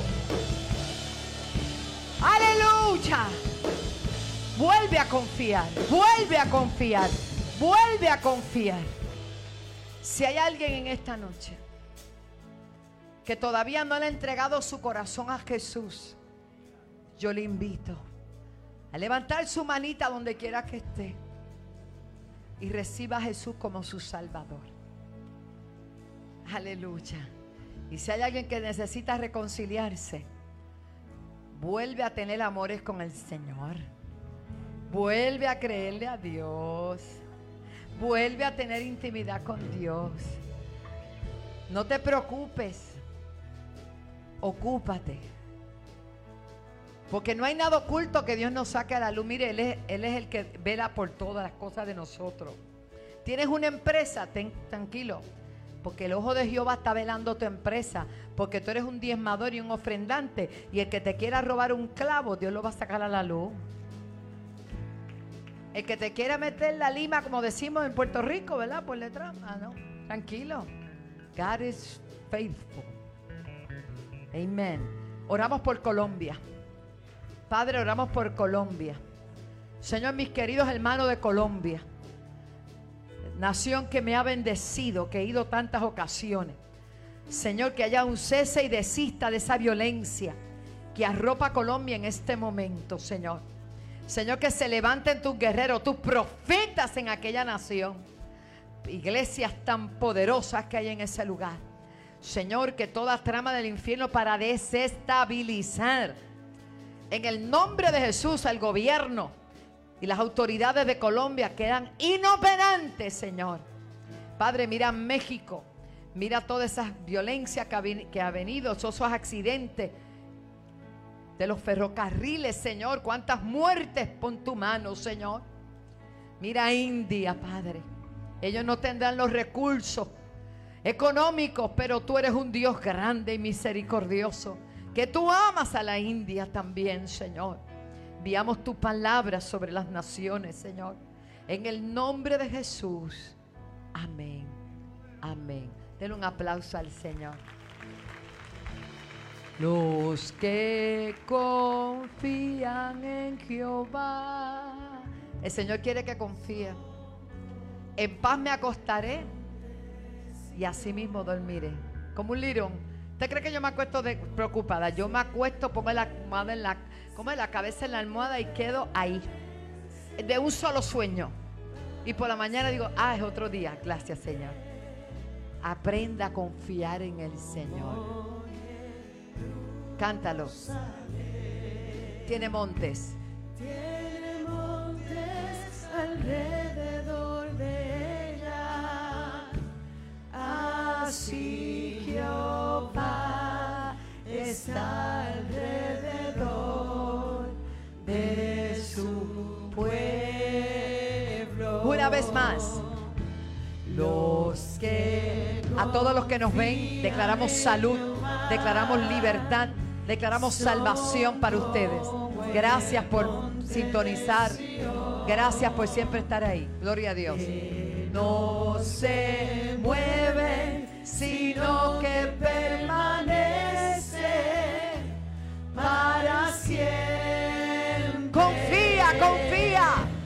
Aleluya. Vuelve a confiar, vuelve a confiar, vuelve a confiar. Si hay alguien en esta noche que todavía no le ha entregado su corazón a Jesús, yo le invito a levantar su manita donde quiera que esté y reciba a Jesús como su Salvador. Aleluya. Y si hay alguien que necesita reconciliarse, vuelve a tener amores con el Señor. Vuelve a creerle a Dios. Vuelve a tener intimidad con Dios. No te preocupes. Ocúpate. Porque no hay nada oculto que Dios nos saque a la luz. Mire, Él es, Él es el que vela por todas las cosas de nosotros. Tienes una empresa, ten, tranquilo. Porque el ojo de Jehová está velando tu empresa. Porque tú eres un diezmador y un ofrendante. Y el que te quiera robar un clavo, Dios lo va a sacar a la luz. El que te quiera meter la lima, como decimos en Puerto Rico, ¿verdad? Por detrás. Ah, no. Tranquilo. God is faithful. Amén. Oramos por Colombia. Padre, oramos por Colombia. Señor, mis queridos hermanos de Colombia, nación que me ha bendecido, que he ido tantas ocasiones. Señor, que haya un cese y desista de esa violencia que arropa a Colombia en este momento, Señor. Señor, que se levanten tus guerreros, tus profetas en aquella nación. Iglesias tan poderosas que hay en ese lugar. Señor, que toda trama del infierno para desestabilizar, en el nombre de Jesús, el gobierno y las autoridades de Colombia quedan inoperantes, Señor. Padre, mira México, mira toda esa violencia que ha, que ha venido, todos esos accidentes de los ferrocarriles, Señor. Cuántas muertes, pon tu mano, Señor. Mira India, Padre. Ellos no tendrán los recursos económicos, pero tú eres un Dios grande y misericordioso, que tú amas a la India también, Señor. Enviamos tu palabra sobre las naciones, Señor. En el nombre de Jesús. Amén. Amén. Denle un aplauso al Señor. Los que confían en Jehová. El Señor quiere que confíe. En paz me acostaré y así mismo dormiré. Como un lirón. ¿Usted cree que yo me acuesto de, preocupada? Yo me acuesto, pongo la almohada en la, como en la cabeza en la almohada y quedo ahí. De un solo sueño. Y por la mañana digo, ah, es otro día. Gracias, Señor. Aprenda a confiar en el Señor. Cántalo. Tiene montes. Tiene montes alrededor de ella. Así Jehová está alrededor de su pueblo. Una vez más. Los que a todos los que nos ven, declaramos salud, declaramos libertad, declaramos salvación para ustedes. Gracias por sintonizar. Gracias por siempre estar ahí. Gloria a Dios. No se mueven, sino que permanecen para siempre. Confía, confía.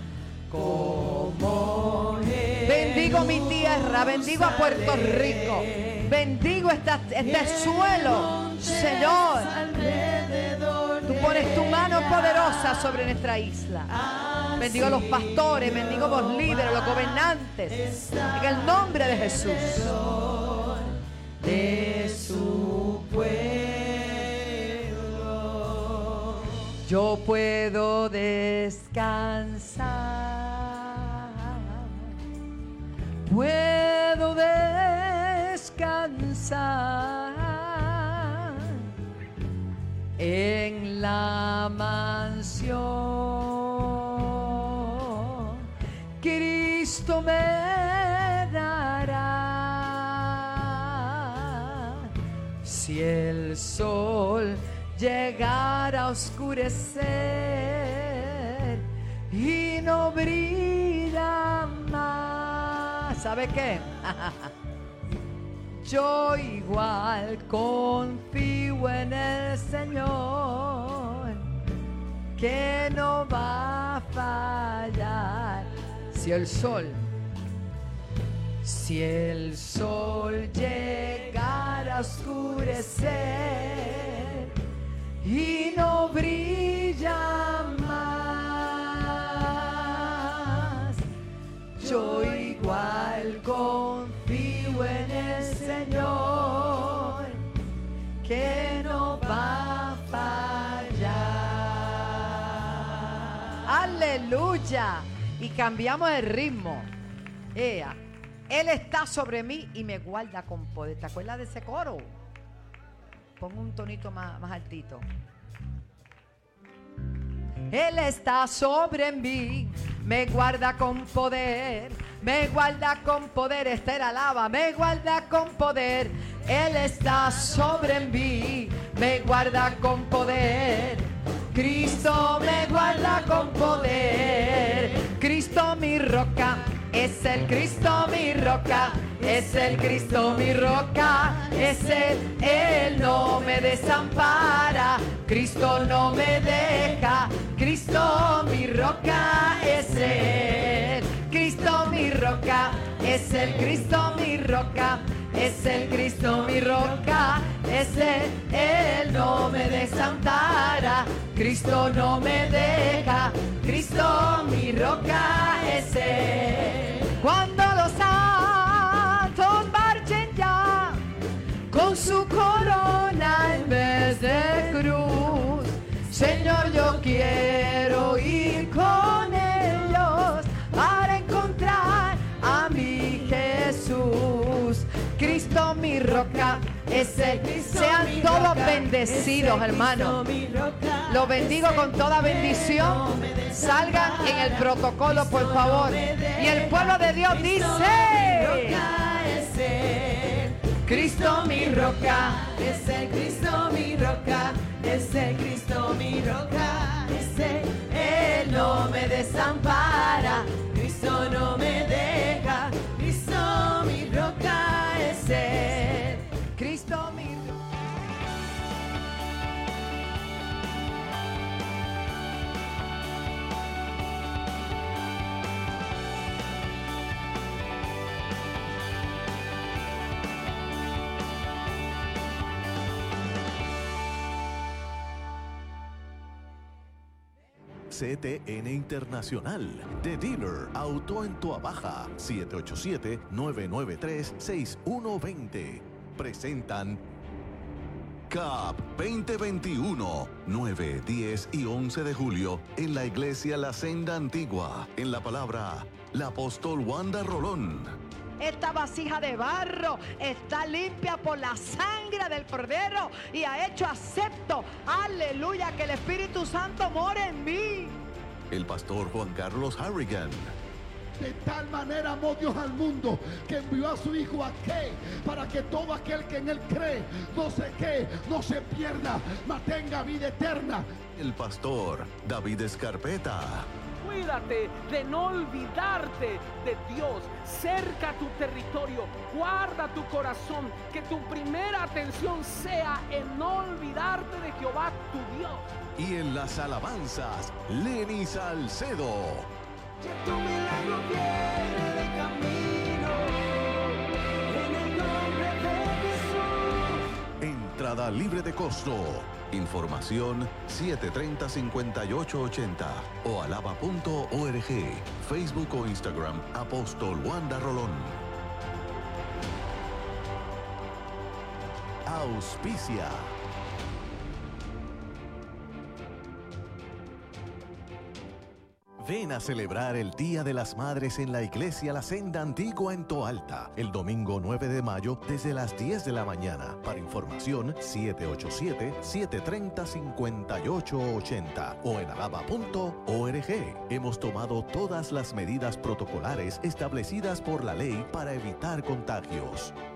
Como bendigo mi tierra, bendigo a Puerto Rico, bendigo esta, este suelo, Señor. Tú pones tu mano poderosa sobre nuestra isla. Bendigo a los pastores, bendigo a los líderes, los gobernantes, en el nombre de Jesús. De su pueblo. Yo puedo descansar. Puedo descansar en la mansión. Cristo me dará. Si el sol llegara a oscurecer y no brilla más, ¿sabe qué? Yo igual confío en el Señor, que no va a fallar. Si el sol, si el sol llegara a oscurecer y no brilla más. Yo igual confío en el Señor, que no va a fallar. Aleluya. Y cambiamos el ritmo. Ea. Él está sobre mí y me guarda con poder. ¿Te acuerdas de ese coro? Pongo un tonito más, más altito. Él está sobre mí, me guarda con poder, me guarda con poder. Esther alaba, me guarda con poder. Él está sobre mí, me guarda con poder. Cristo me guarda con poder. Cristo mi roca, es el Cristo mi roca, es el Cristo mi roca, es Él, Él no me desampara, Cristo no me deja, Cristo mi roca, es Él, Cristo mi roca, es el Cristo mi roca, es el Cristo mi roca, es Él, Él no me desampara, Cristo no me deja, Cristo mi roca, es Él. Cuando los santos marchen ya con su corona en vez de cruz, Señor, yo quiero ir con ellos para encontrar a mi Jesús. Cristo mi roca es el Cristo. Sean todos bendecidos, hermanos. Los bendigo con toda bendición. Salgan en el protocolo, por favor. Y el pueblo de Dios dice: Cristo mi roca, es el Cristo mi roca, es el Cristo mi roca, es Él, Él no me desampara, Cristo no me deja, Cristo mi roca, es Él, Cristo mi roca. C T N Internacional, The Dealer, Auto en Tua Baja, siete ocho siete, nueve nueve tres, seis uno dos cero. Presentan C A P veinte veintiuno, nueve, diez y once de julio en la iglesia La Senda Antigua. En la palabra, la apóstol Wanda Rolón. Esta vasija de barro está limpia por la sangre del Cordero y ha hecho acepto, aleluya, que el Espíritu Santo more en mí. El pastor Juan Carlos Harrigan. De tal manera amó Dios al mundo que envió a su Hijo a qué, para que todo aquel que en Él cree no se quede, no se pierda, mas tenga vida eterna. El pastor David Escarpeta. Cuídate de no olvidarte de Dios. Cerca tu territorio, guarda tu corazón, que tu primera atención sea en no olvidarte de Jehová tu Dios. Y en las alabanzas, Lenny Salcedo. Que tu milagro viene de camino, en el nombre de Jesús. Entrada libre de costo. Información siete tres cero, cinco ocho ocho cero o alaba punto org. Facebook o Instagram, Apóstol Wanda Rolón. Auspicia. Ven a celebrar el Día de las Madres en la Iglesia La Senda Antigua en Toalta, el domingo nueve de mayo desde las diez de la mañana. Para información, siete ocho siete, siete tres cero, cinco ocho ocho cero o en alaba punto org. Hemos tomado todas las medidas protocolares establecidas por la ley para evitar contagios.